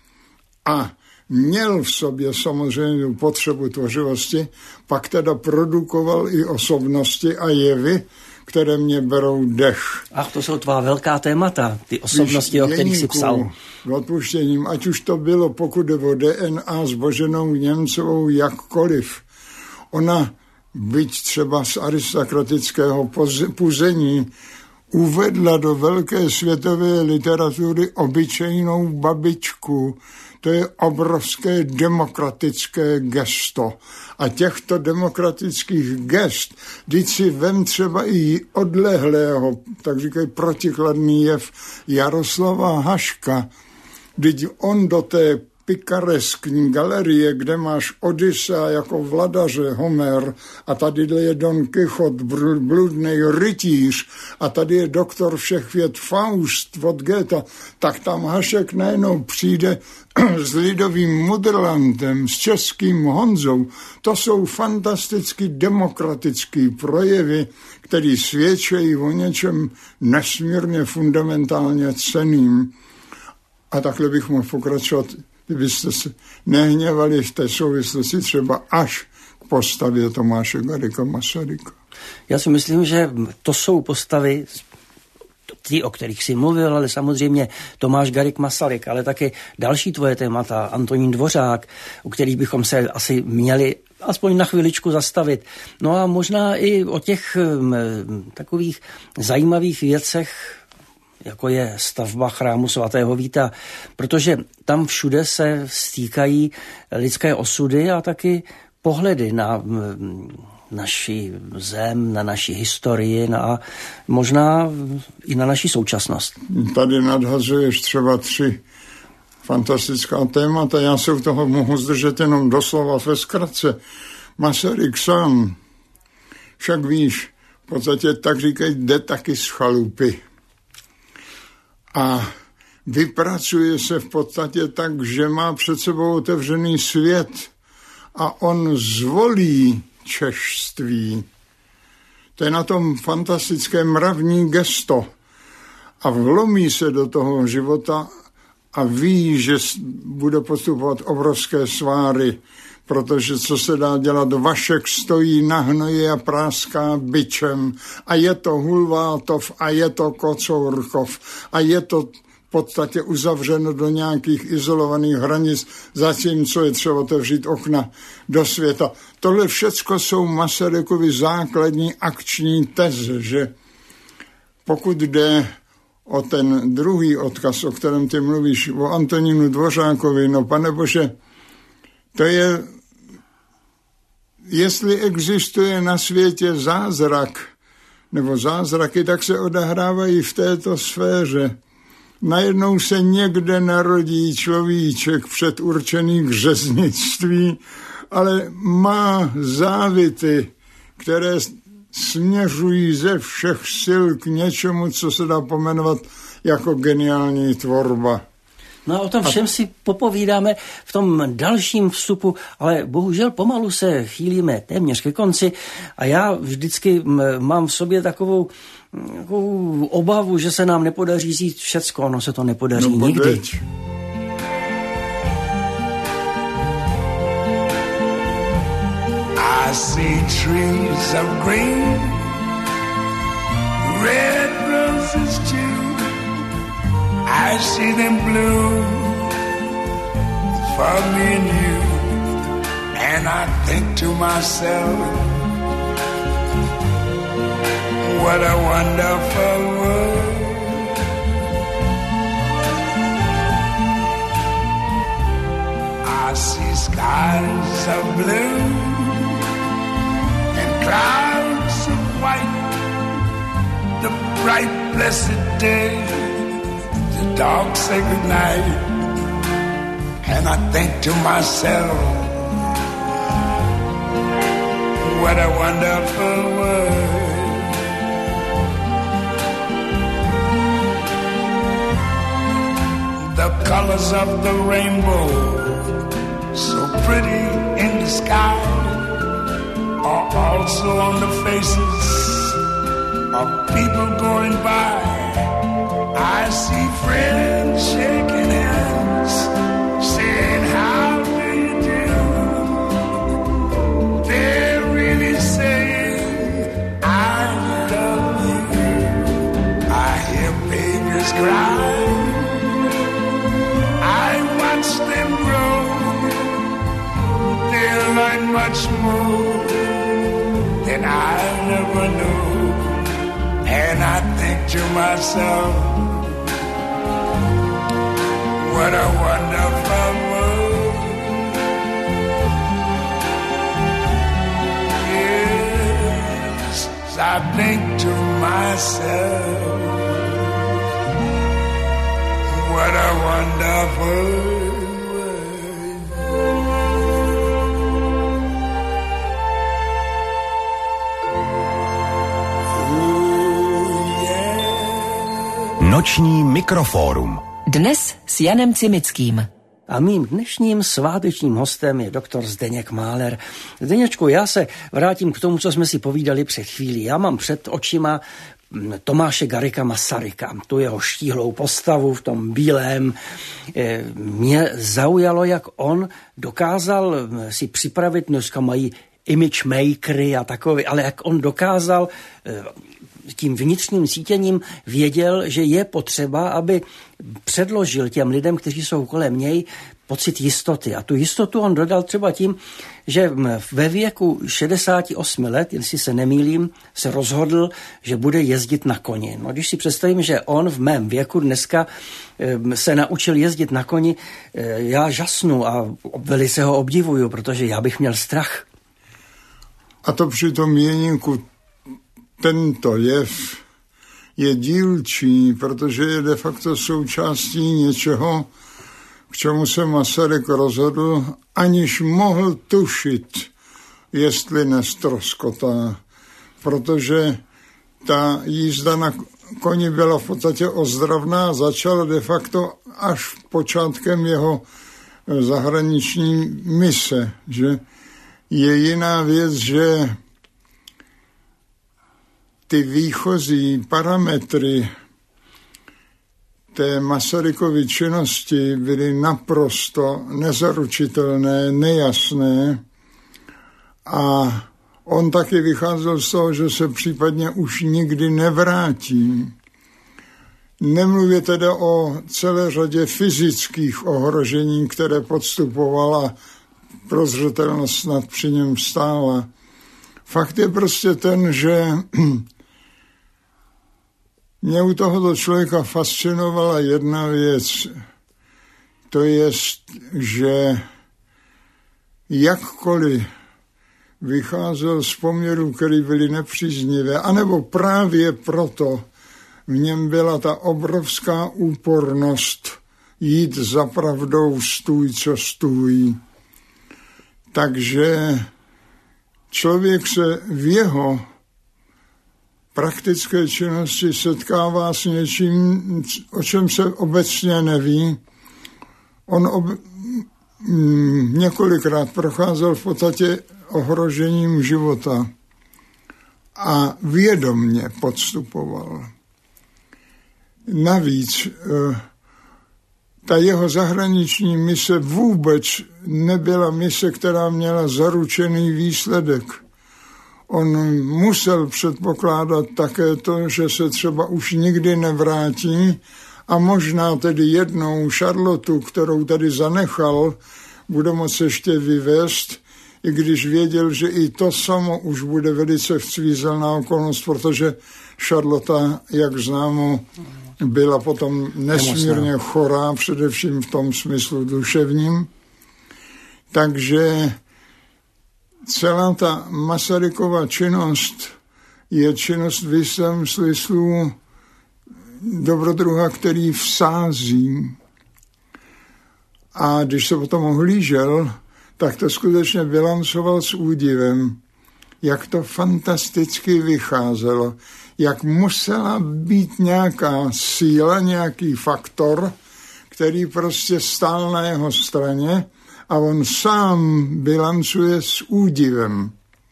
a měl v sobě samozřejmě potřebu tvořivosti, pak teda produkoval i osobnosti a jevy, které mě berou dech. Ach, to jsou tvá velká témata, ty osobnosti, o kterých jsi psal. Odpuštěním, ať už to bylo, pokud jde o D N A s Boženou Němcovou, jakkoliv. Ona, byť třeba z aristokratického puzení, uvedla do velké světové literatury obyčejnou babičku. To je obrovské demokratické gesto. A těchto demokratických gest, když si vem třeba i odlehlého, tak říkají protikladný jev Jaroslava Haška, když on do té pikareskní galerie, kde máš Odyssea jako vladaře Homer a tady je Don Quixot, bludnej rytíř a tady je doktor všech věd Faust od Goethe, tak tam Hašek najednou přijde s lidovým Mudrlandem, s českým Honzou. To jsou fantasticky demokratické projevy, které svědčí o něčem nesmírně fundamentálně cenným. A takhle bych mohl pokračovat, kdybyste se nehněvali v té souvislosti třeba až k postavě Tomáše Garrigua Masaryka. Já si myslím, že to jsou postavy, ty, o kterých jsi mluvil, ale samozřejmě Tomáš Garrigue Masaryk, ale taky další tvoje témata, Antonín Dvořák, u kterých bychom se asi měli aspoň na chviličku zastavit. No a možná i o těch m, takových zajímavých věcech, jako je stavba chrámu svatého Víta, protože tam všude se stýkají lidské osudy a taky pohledy na naši zem, na naši historii a možná i na naši současnost. Tady nadhazuješ třeba tři fantastická témata, já se u toho mohu zdržet jenom doslova ve zkratce. Masaryk sám, však víš, v podstatě tak říkají, jde taky z chalupy. A vypracuje se v podstatě tak, že má před sebou otevřený svět a on zvolí češství. To je na tom fantastické mravní gesto. A vlomí se do toho života a ví, že bude postupovat obrovské sváry, protože co se dá dělat, Vašek stojí na hnoji a práská bičem a je to Hulvátov a je to Kocourkov a je to v podstatě uzavřeno do nějakých izolovaných hranic, zatímco je třeba otevřít okna do světa. Tohle všecko jsou Masarykovy základní akční teze, že pokud jde o ten druhý odkaz, o kterém ty mluvíš, o Antonínu Dvořákovi, no pane Bože, to je, jestli existuje na světě zázrak, nebo zázraky, tak se odehrávají v této sféře. Najednou se někde narodí človíček předurčený k řeznictví, ale má závity, které směřují ze všech sil k něčemu, co se dá pomenovat jako geniální tvorba. No a o tom všem si popovídáme v tom dalším vstupu, ale bohužel pomalu se chýlíme téměř ke konci a já vždycky mám v sobě takovou, takovou obavu, že se nám nepodaří říct všecko, ono se to nepodaří no, nikdy. I see trees of green, red roses too. I see them blue for me and you. And I think to myself, what a wonderful world. I see skies of blue and clouds of white, the bright blessed day, the dark sacred night. And I think to myself, what a wonderful world. The colors of the rainbow, so pretty in the sky, are also on the faces of people going by. I see friends shaking hands, saying how do you do. They're really saying I love you. I hear babies cry, I watch them grow. They'll learn much more than I never knew. And I think to myself, what a wonderful world. Yes, I think to myself, what a wonderful world. Noční mikrofórum. Dnes s Janem Cimickým. A mým dnešním svátečním hostem je doktor Zdeněk Máler. Zdeněčku, já se vrátím k tomu, co jsme si povídali před chvílí. Já mám před očima Tomáše Garrigua Masaryka, tu jeho štíhlou postavu v tom bílém. Mě zaujalo, jak on dokázal si připravit, dneska mají image makery a takové, ale jak on dokázal tím vnitřním cítěním věděl, že je potřeba, aby předložil těm lidem, kteří jsou kolem něj, pocit jistoty. A tu jistotu on dodal třeba tím, že ve věku šedesáti osmi let, jestli se nemýlím, se rozhodl, že bude jezdit na koni. No, když si představím, že on v mém věku dneska se naučil jezdit na koni, já žasnu a velice ho obdivuju, protože já bych měl strach. A to při tom jeníku tento jev je dílčí, protože je de facto součástí něčeho, k čemu se Masaryk rozhodl, aniž mohl tušit, jestli neztroskotá. Protože ta jízda na koni byla v podstatě ozdravná, začala de facto až počátkem jeho zahraniční mise. Že je jiná věc, že ty výchozí parametry té Masarykovy činnosti byly naprosto nezaručitelné, nejasné a on taky vycházel z toho, že se případně už nikdy nevrátí. Nemluvě teda o celé řadě fyzických ohrožení, které podstupovala, prozřetelnost snad při něm stála. Fakt je prostě ten, že mě u tohoto člověka fascinovala jedna věc. To je, že jakkoliv vycházel z poměrů, které byly nepříznivé, anebo právě proto v něm byla ta obrovská úpornost jít za pravdou stůj, co stůj. Takže člověk se v jeho praktické činnosti setkává s něčím, o čem se obecně neví. On ob... několikrát procházel v podstatě ohrožením života a vědomně podstupoval. Navíc ta jeho zahraniční mise vůbec nebyla mise, která měla zaručený výsledek. On musel předpokládat také to, že se třeba už nikdy nevrátí a možná tedy jednou Charlotu, kterou tady zanechal, bude moct ještě vyvést, i když věděl, že i to samo už bude velice svízelná okolnost, protože Charlotte, jak známo, byla potom nesmírně chorá, především v tom smyslu duševním. Takže celá ta Masarykova činnost je činnost v jistém smyslu dobrodruha, který vsází. A když se potom ohlížel, tak to skutečně bilancoval s údivem, jak to fantasticky vycházelo, jak musela být nějaká síla, nějaký faktor, který prostě stál na jeho straně a on sám bilancuje s údivem.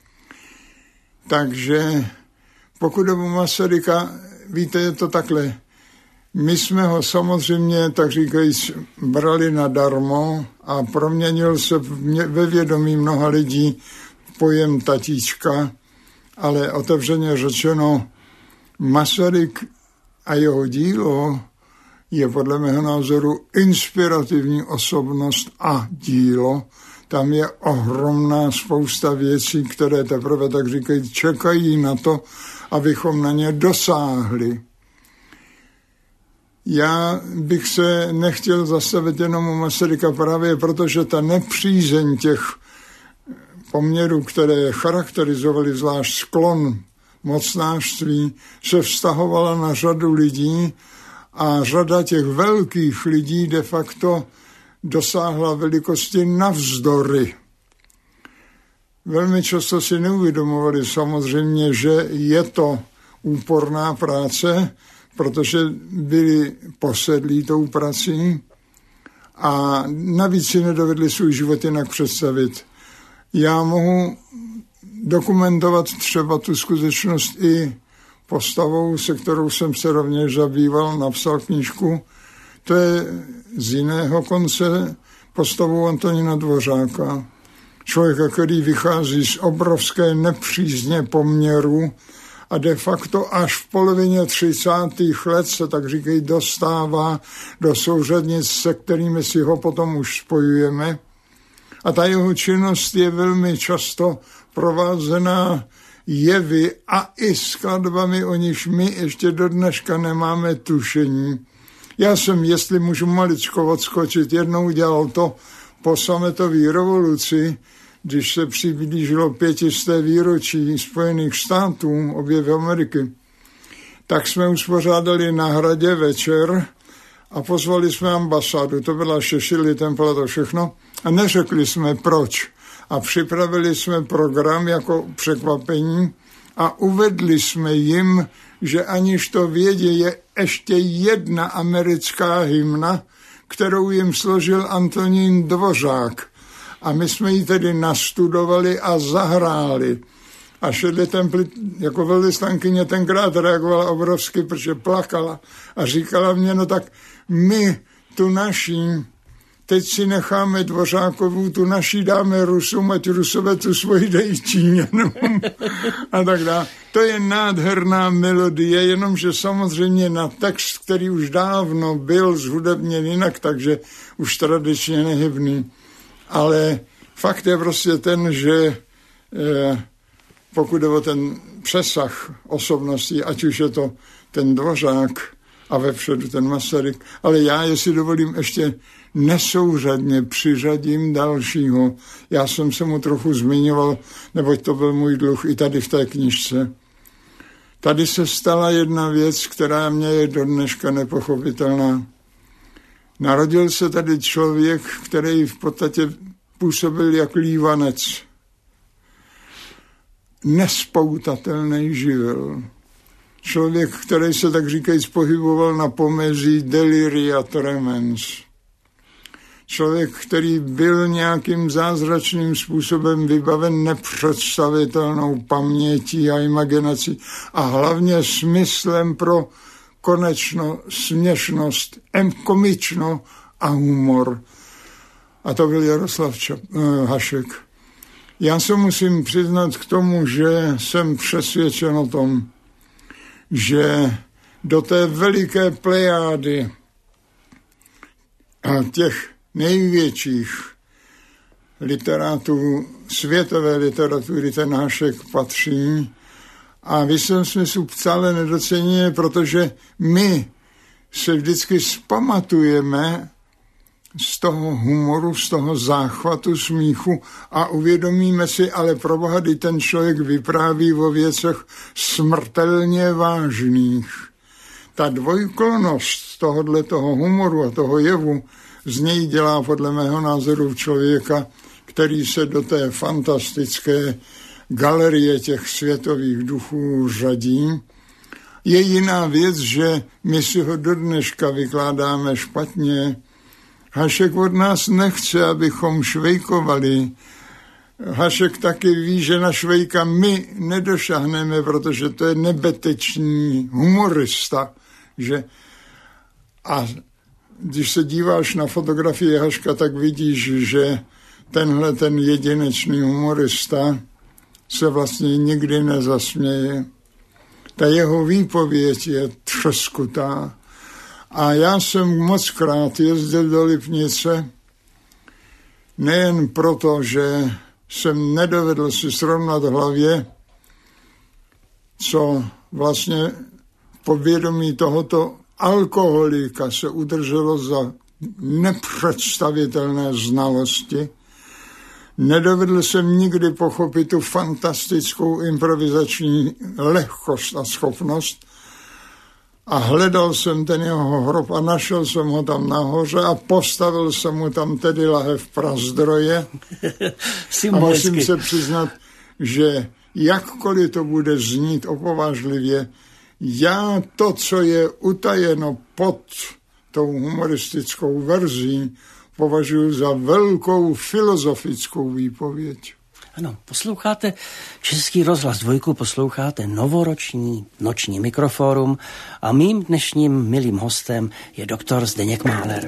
Takže pokud o Masaryka, víte, je to takhle. My jsme ho samozřejmě, tak říkajíc, brali nadarmo a proměnil se ve vědomí mnoha lidí pojem tatíčka, ale otevřeně řečeno, Masaryk a jeho dílo je podle mého názoru inspirativní osobnost a dílo. Tam je ohromná spousta věcí, které teprve, tak říkají, čekají na to, abychom na ně dosáhli. Já bych se nechtěl zastavit jenom u Masaryka právě protože ta nepřízeň těch poměrů, které charakterizovaly zvlášť sklon mocnářství, se vztahovala na řadu lidí a řada těch velkých lidí de facto dosáhla velikosti navzdory. Velmi často si neuvědomovali samozřejmě, že je to úporná práce, protože byli posedlí tou prací a navíc si nedovedli svůj život jinak představit. Já mohu dokumentovat třeba tu skutečnost i postavou, se kterou jsem se rovněž zabýval, napsal knížku. To je z jiného konce postavou Antonína Dvořáka. Člověka, který vychází z obrovské nepřízně poměru a de facto až v polovině třicátých let se, tak říkají, dostává do souřadnic, se kterými si ho potom už spojujeme. A ta jeho činnost je velmi často provázená jevy a i skladbami, o nichž my ještě do dneška nemáme tušení. Já jsem, jestli můžu maličko odskočit, jednou dělal to po sametové revoluci, když se přiblížilo pětisté výročí Spojených států, objevy Ameriky, tak jsme uspořádali na Hradě večer a pozvali jsme ambasádu, to byla Šešily, Templa, to všechno, a neřekli jsme proč. A připravili jsme program jako překvapení a uvedli jsme jim, že aniž to vědí, je ještě jedna americká hymna, kterou jim složil Antonín Dvořák. A my jsme ji tedy nastudovali a zahráli. A Shirley Temple jako velvyslankyně tenkrát reagovala obrovsky, protože plakala a říkala mě, no tak my tu naší, teď si necháme Dvořákovou, tu naší dáme Rusům, ať Rusové tu svoji dají Číňanům a tak dále. To je nádherná melodie, jenomže samozřejmě na text, který už dávno byl zhudebněn jinak, takže už tradičně nehybný. Ale fakt je prostě ten, že eh, pokud je o ten přesah osobností, ať už je to ten Dvořák a vepředu ten Masaryk, ale já, jestli dovolím, ještě nesouřadně přiřadím dalšího. Já jsem se mu trochu zmiňoval, neboť to byl můj dluh i tady v té knižce. Tady se stala jedna věc, která mě je do dneška nepochopitelná. Narodil se tady člověk, který v podstatě působil jak lívanec. Nespoutatelný živel. Člověk, který se tak říkajíc pohyboval na pomezí deliria tremens. Člověk, který byl nějakým zázračným způsobem vybaven nepředstavitelnou pamětí a imaginací a hlavně smyslem pro konečno, směšnost, komično a humor. A to byl Jaroslav Čap, eh, Hašek. Já se musím přiznat k tomu, že jsem přesvědčen o tom, že do té veliké plejády a těch největších literátů, světové literatury ten Hašek patří. A v jistém smyslu stále nedoceněné, protože my se vždycky zpamatujeme z toho humoru, z toho záchvatu smíchu a uvědomíme si, ale pro boha, kdy ten člověk vypráví o věcech smrtelně vážných. Ta dvojkolnost tohohle toho humoru a toho jevu z něj dělá podle mého názoru člověka, který se do té fantastické galerie těch světových duchů řadí. Je jiná věc, že my si ho do dneška vykládáme špatně. Hašek od nás nechce, abychom švejkovali. Hašek taky ví, že na švejka my nedošahneme, protože to je nebetečný humorista. Že? A když se díváš na fotografie Haška, tak vidíš, že tenhle ten jedinečný humorista se vlastně nikdy nezasměje. Ta jeho výpověď je třeskutá. A já jsem mockrát jezdil do Lipnice, nejen proto, že jsem nedovedl si srovnat v hlavě, co vlastně povědomí tohoto alkoholika se udrželo za nepředstavitelné znalosti. Nedovedl jsem nikdy pochopit tu fantastickou improvizační lehkost a schopnost a hledal jsem ten jeho hrob a našel jsem ho tam nahoře a postavil jsem mu tam tedy lahev prazdroje. A musím se přiznat, že jakkoliv to bude znít opovážlivě, já to, co je utajeno pod tou humoristickou verzí, považuji za velkou filozofickou výpověď. Ano, posloucháte Český rozhlas dvojku, posloucháte novoroční noční mikrofórum a mým dnešním milým hostem je doktor Zdeněk Máler.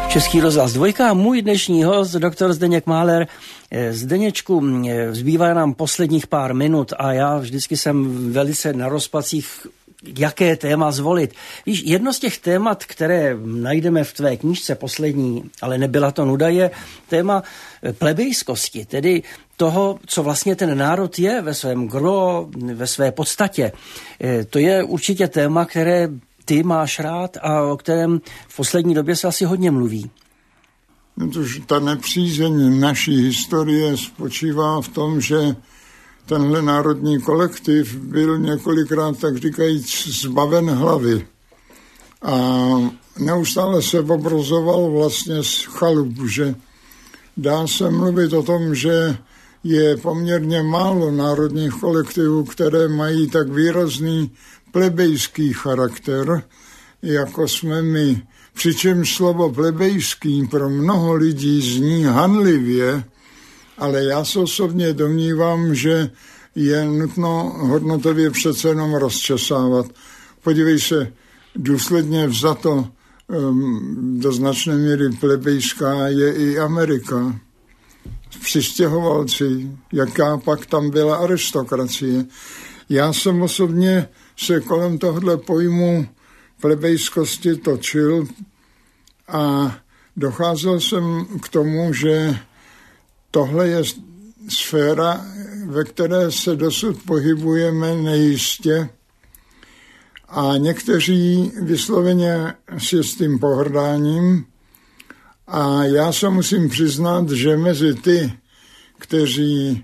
Český rozhlas dvojka, můj dnešní host, doktor Zdeněk Máler. Zdeněčku, zbývá nám posledních pár minut a já vždycky jsem velice na rozpacích, jaké téma zvolit. Víš, jedno z těch témat, které najdeme v tvé knížce poslední, ale nebyla to nuda, je téma plebejskosti, tedy toho, co vlastně ten národ je ve svém gro, ve své podstatě. To je určitě téma, které ty máš rád a o kterém v poslední době se asi hodně mluví. Protože ta nepřízeň naší historie spočívá v tom, že tenhle národní kolektiv byl několikrát, tak říkajíc, zbaven hlavy. A neustále se obrazoval vlastně z chalup, že dá se mluvit o tom, že je poměrně málo národních kolektivů, které mají tak výrazný plebejský charakter, jako jsme my. Přičemž slovo plebejský pro mnoho lidí zní hanlivě, ale já se osobně domnívám, že je nutno hodnotově přece jenom rozčesávat. Podívej se, důsledně vzato um, do značné míry plebejská je i Amerika. Přistěhovalci, jaká pak tam byla aristokracie. Já jsem osobně se kolem tohle pojmu plebejskosti točil a docházel jsem k tomu, že tohle je sféra, ve které se dosud pohybujeme nejistě a někteří vysloveně si s tím pohrdáním a já se musím přiznat, že mezi ty, kteří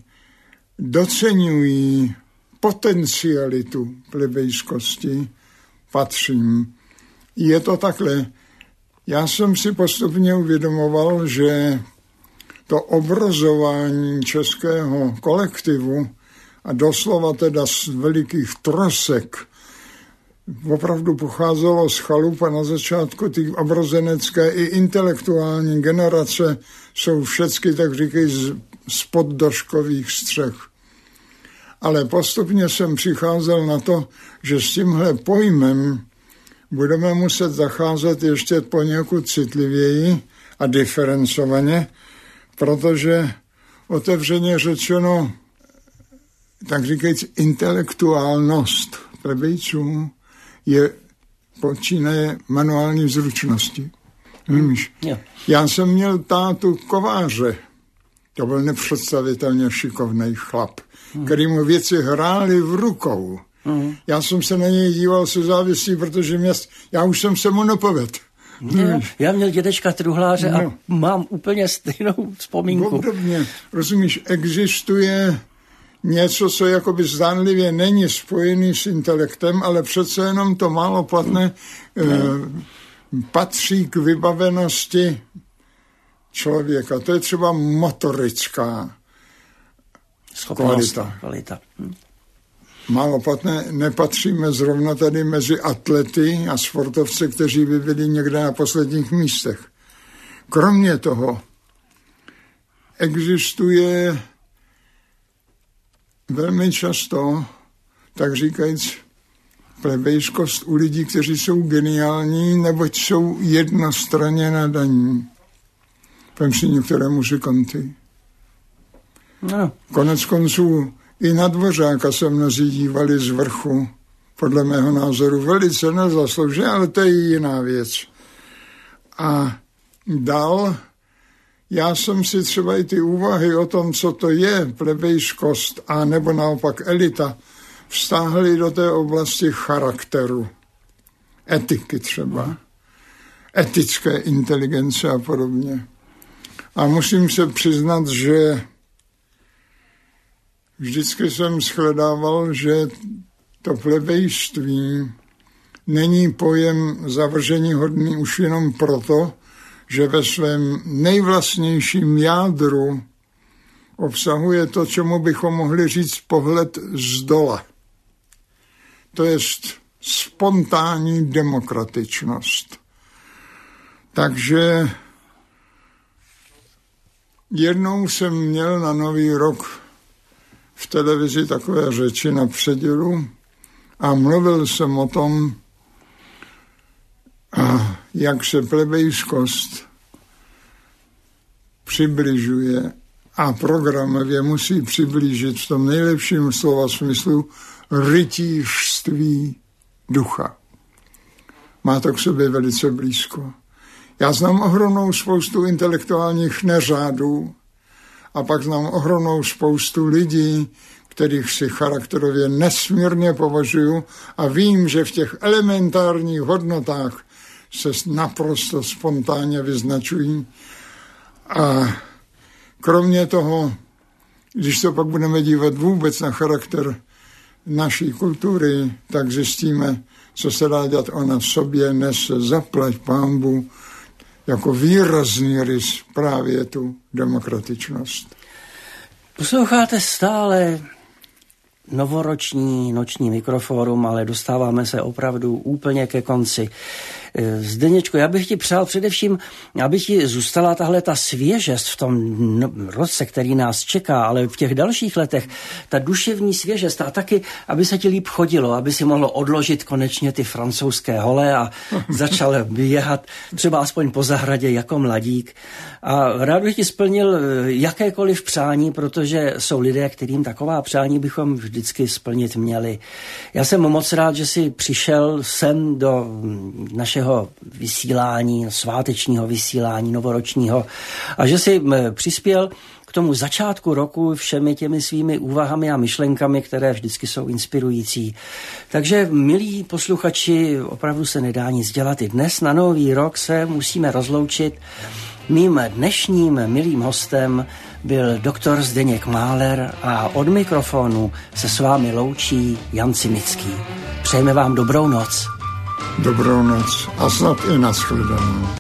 doceňují potencialitu plebejskosti, patřím. Je to takhle. Já jsem si postupně uvědomoval, že to obrazování českého kolektivu a doslova teda z velikých trosek opravdu pocházelo z chalup a na začátku ty obrozenecké i intelektuální generace jsou všechny, tak říkají, z, z poddoškových střech. Ale postupně jsem přicházel na to, že s tímhle pojmem budeme muset zacházet ještě poněkud citlivěji a diferencovaně, protože otevřeně řečeno, tak říkajíc, intelektuálnost plebejců je počínaje manuální zručnosti. Víš? Já jsem měl tátu kováře, to byl nepředstavitelně šikovnej chlap, hmm. který mu věci hrály v rukou. Hmm. Já jsem se na něj díval se závistí, protože mě, já už jsem se mu napovedl. Já, já měl dědečka truhláře no. a mám úplně stejnou vzpomínku. Obdobně, rozumíš, existuje něco, co jakoby zdánlivě není spojený s intelektem, ale přece jenom to málo platné no. eh, patří k vybavenosti člověka. To je třeba motorická kvalita. kvalita. Hm. Málo platné nepatříme zrovna tady mezi atlety a sportovce, kteří by byli někde na posledních místech. Kromě toho existuje velmi často, tak říkajíc, plebejskost u lidí, kteří jsou geniální, neboť jsou jednostranně nadaní. Vem si některé muzikanty. No. Konec konců i na Dvořáka se mnozí dívali z vrchu. Podle mého názoru velice nezaslouženě, ale to je jiná věc. A dál, já jsem si třeba i ty úvahy o tom, co to je plebejskost a nebo naopak elita, vztáhly do té oblasti charakteru, etiky třeba, etické inteligence a podobně. A musím se přiznat, že vždycky jsem shledával, že to plebejství není pojem zavržení hodný už jenom proto, že ve svém nejvlastnějším jádru obsahuje to, čemu bychom mohli říct pohled z dola. To je spontánní demokratičnost. Takže jednou jsem měl na Nový rok v televizi takové řeči na předělu a mluvil jsem o tom, jak se plebejskost přibližuje a programově musí přiblížit v tom nejlepším slova smyslu rytířství ducha. Má to k sobě velice blízko. Já znám ohromnou spoustu intelektuálních neřádů a pak znám ohromnou spoustu lidí, kterých si charakterově nesmírně považuju a vím, že v těch elementárních hodnotách se naprosto spontánně vyznačují. A kromě toho, když se pak budeme dívat vůbec na charakter naší kultury, tak zjistíme, co se dá dělat ona v sobě nese zaplať pánbu jako výrazný rys právě tu demokratičnost. Posloucháte stále novoroční noční mikrofórum, ale dostáváme se opravdu úplně ke konci. Zdeněčko, já bych ti přál především, aby ti zůstala tahle ta svěžest v tom roce, který nás čeká, ale v těch dalších letech, ta duševní svěžest a taky, aby se ti líp chodilo, aby si mohlo odložit konečně ty francouzské hole a začal běhat třeba aspoň po zahradě jako mladík. A rád bych ti splnil jakékoliv přání, protože jsou lidé, kterým taková přání bychom vždycky splnit měli. Já jsem moc rád, že jsi přišel sem do našeho vysílání, svátečního vysílání, novoročního a že jsi přispěl k tomu začátku roku všemi těmi svými úvahami a myšlenkami, které vždycky jsou inspirující. Takže, milí posluchači, opravdu se nedá nic dělat. I dnes na nový rok se musíme rozloučit. Mým dnešním milým hostem byl doktor Zdeněk Máler a od mikrofonu se s vámi loučí Jan Cimický. Přejeme vám dobrou noc. Dobrou noc a snad i nashledanou.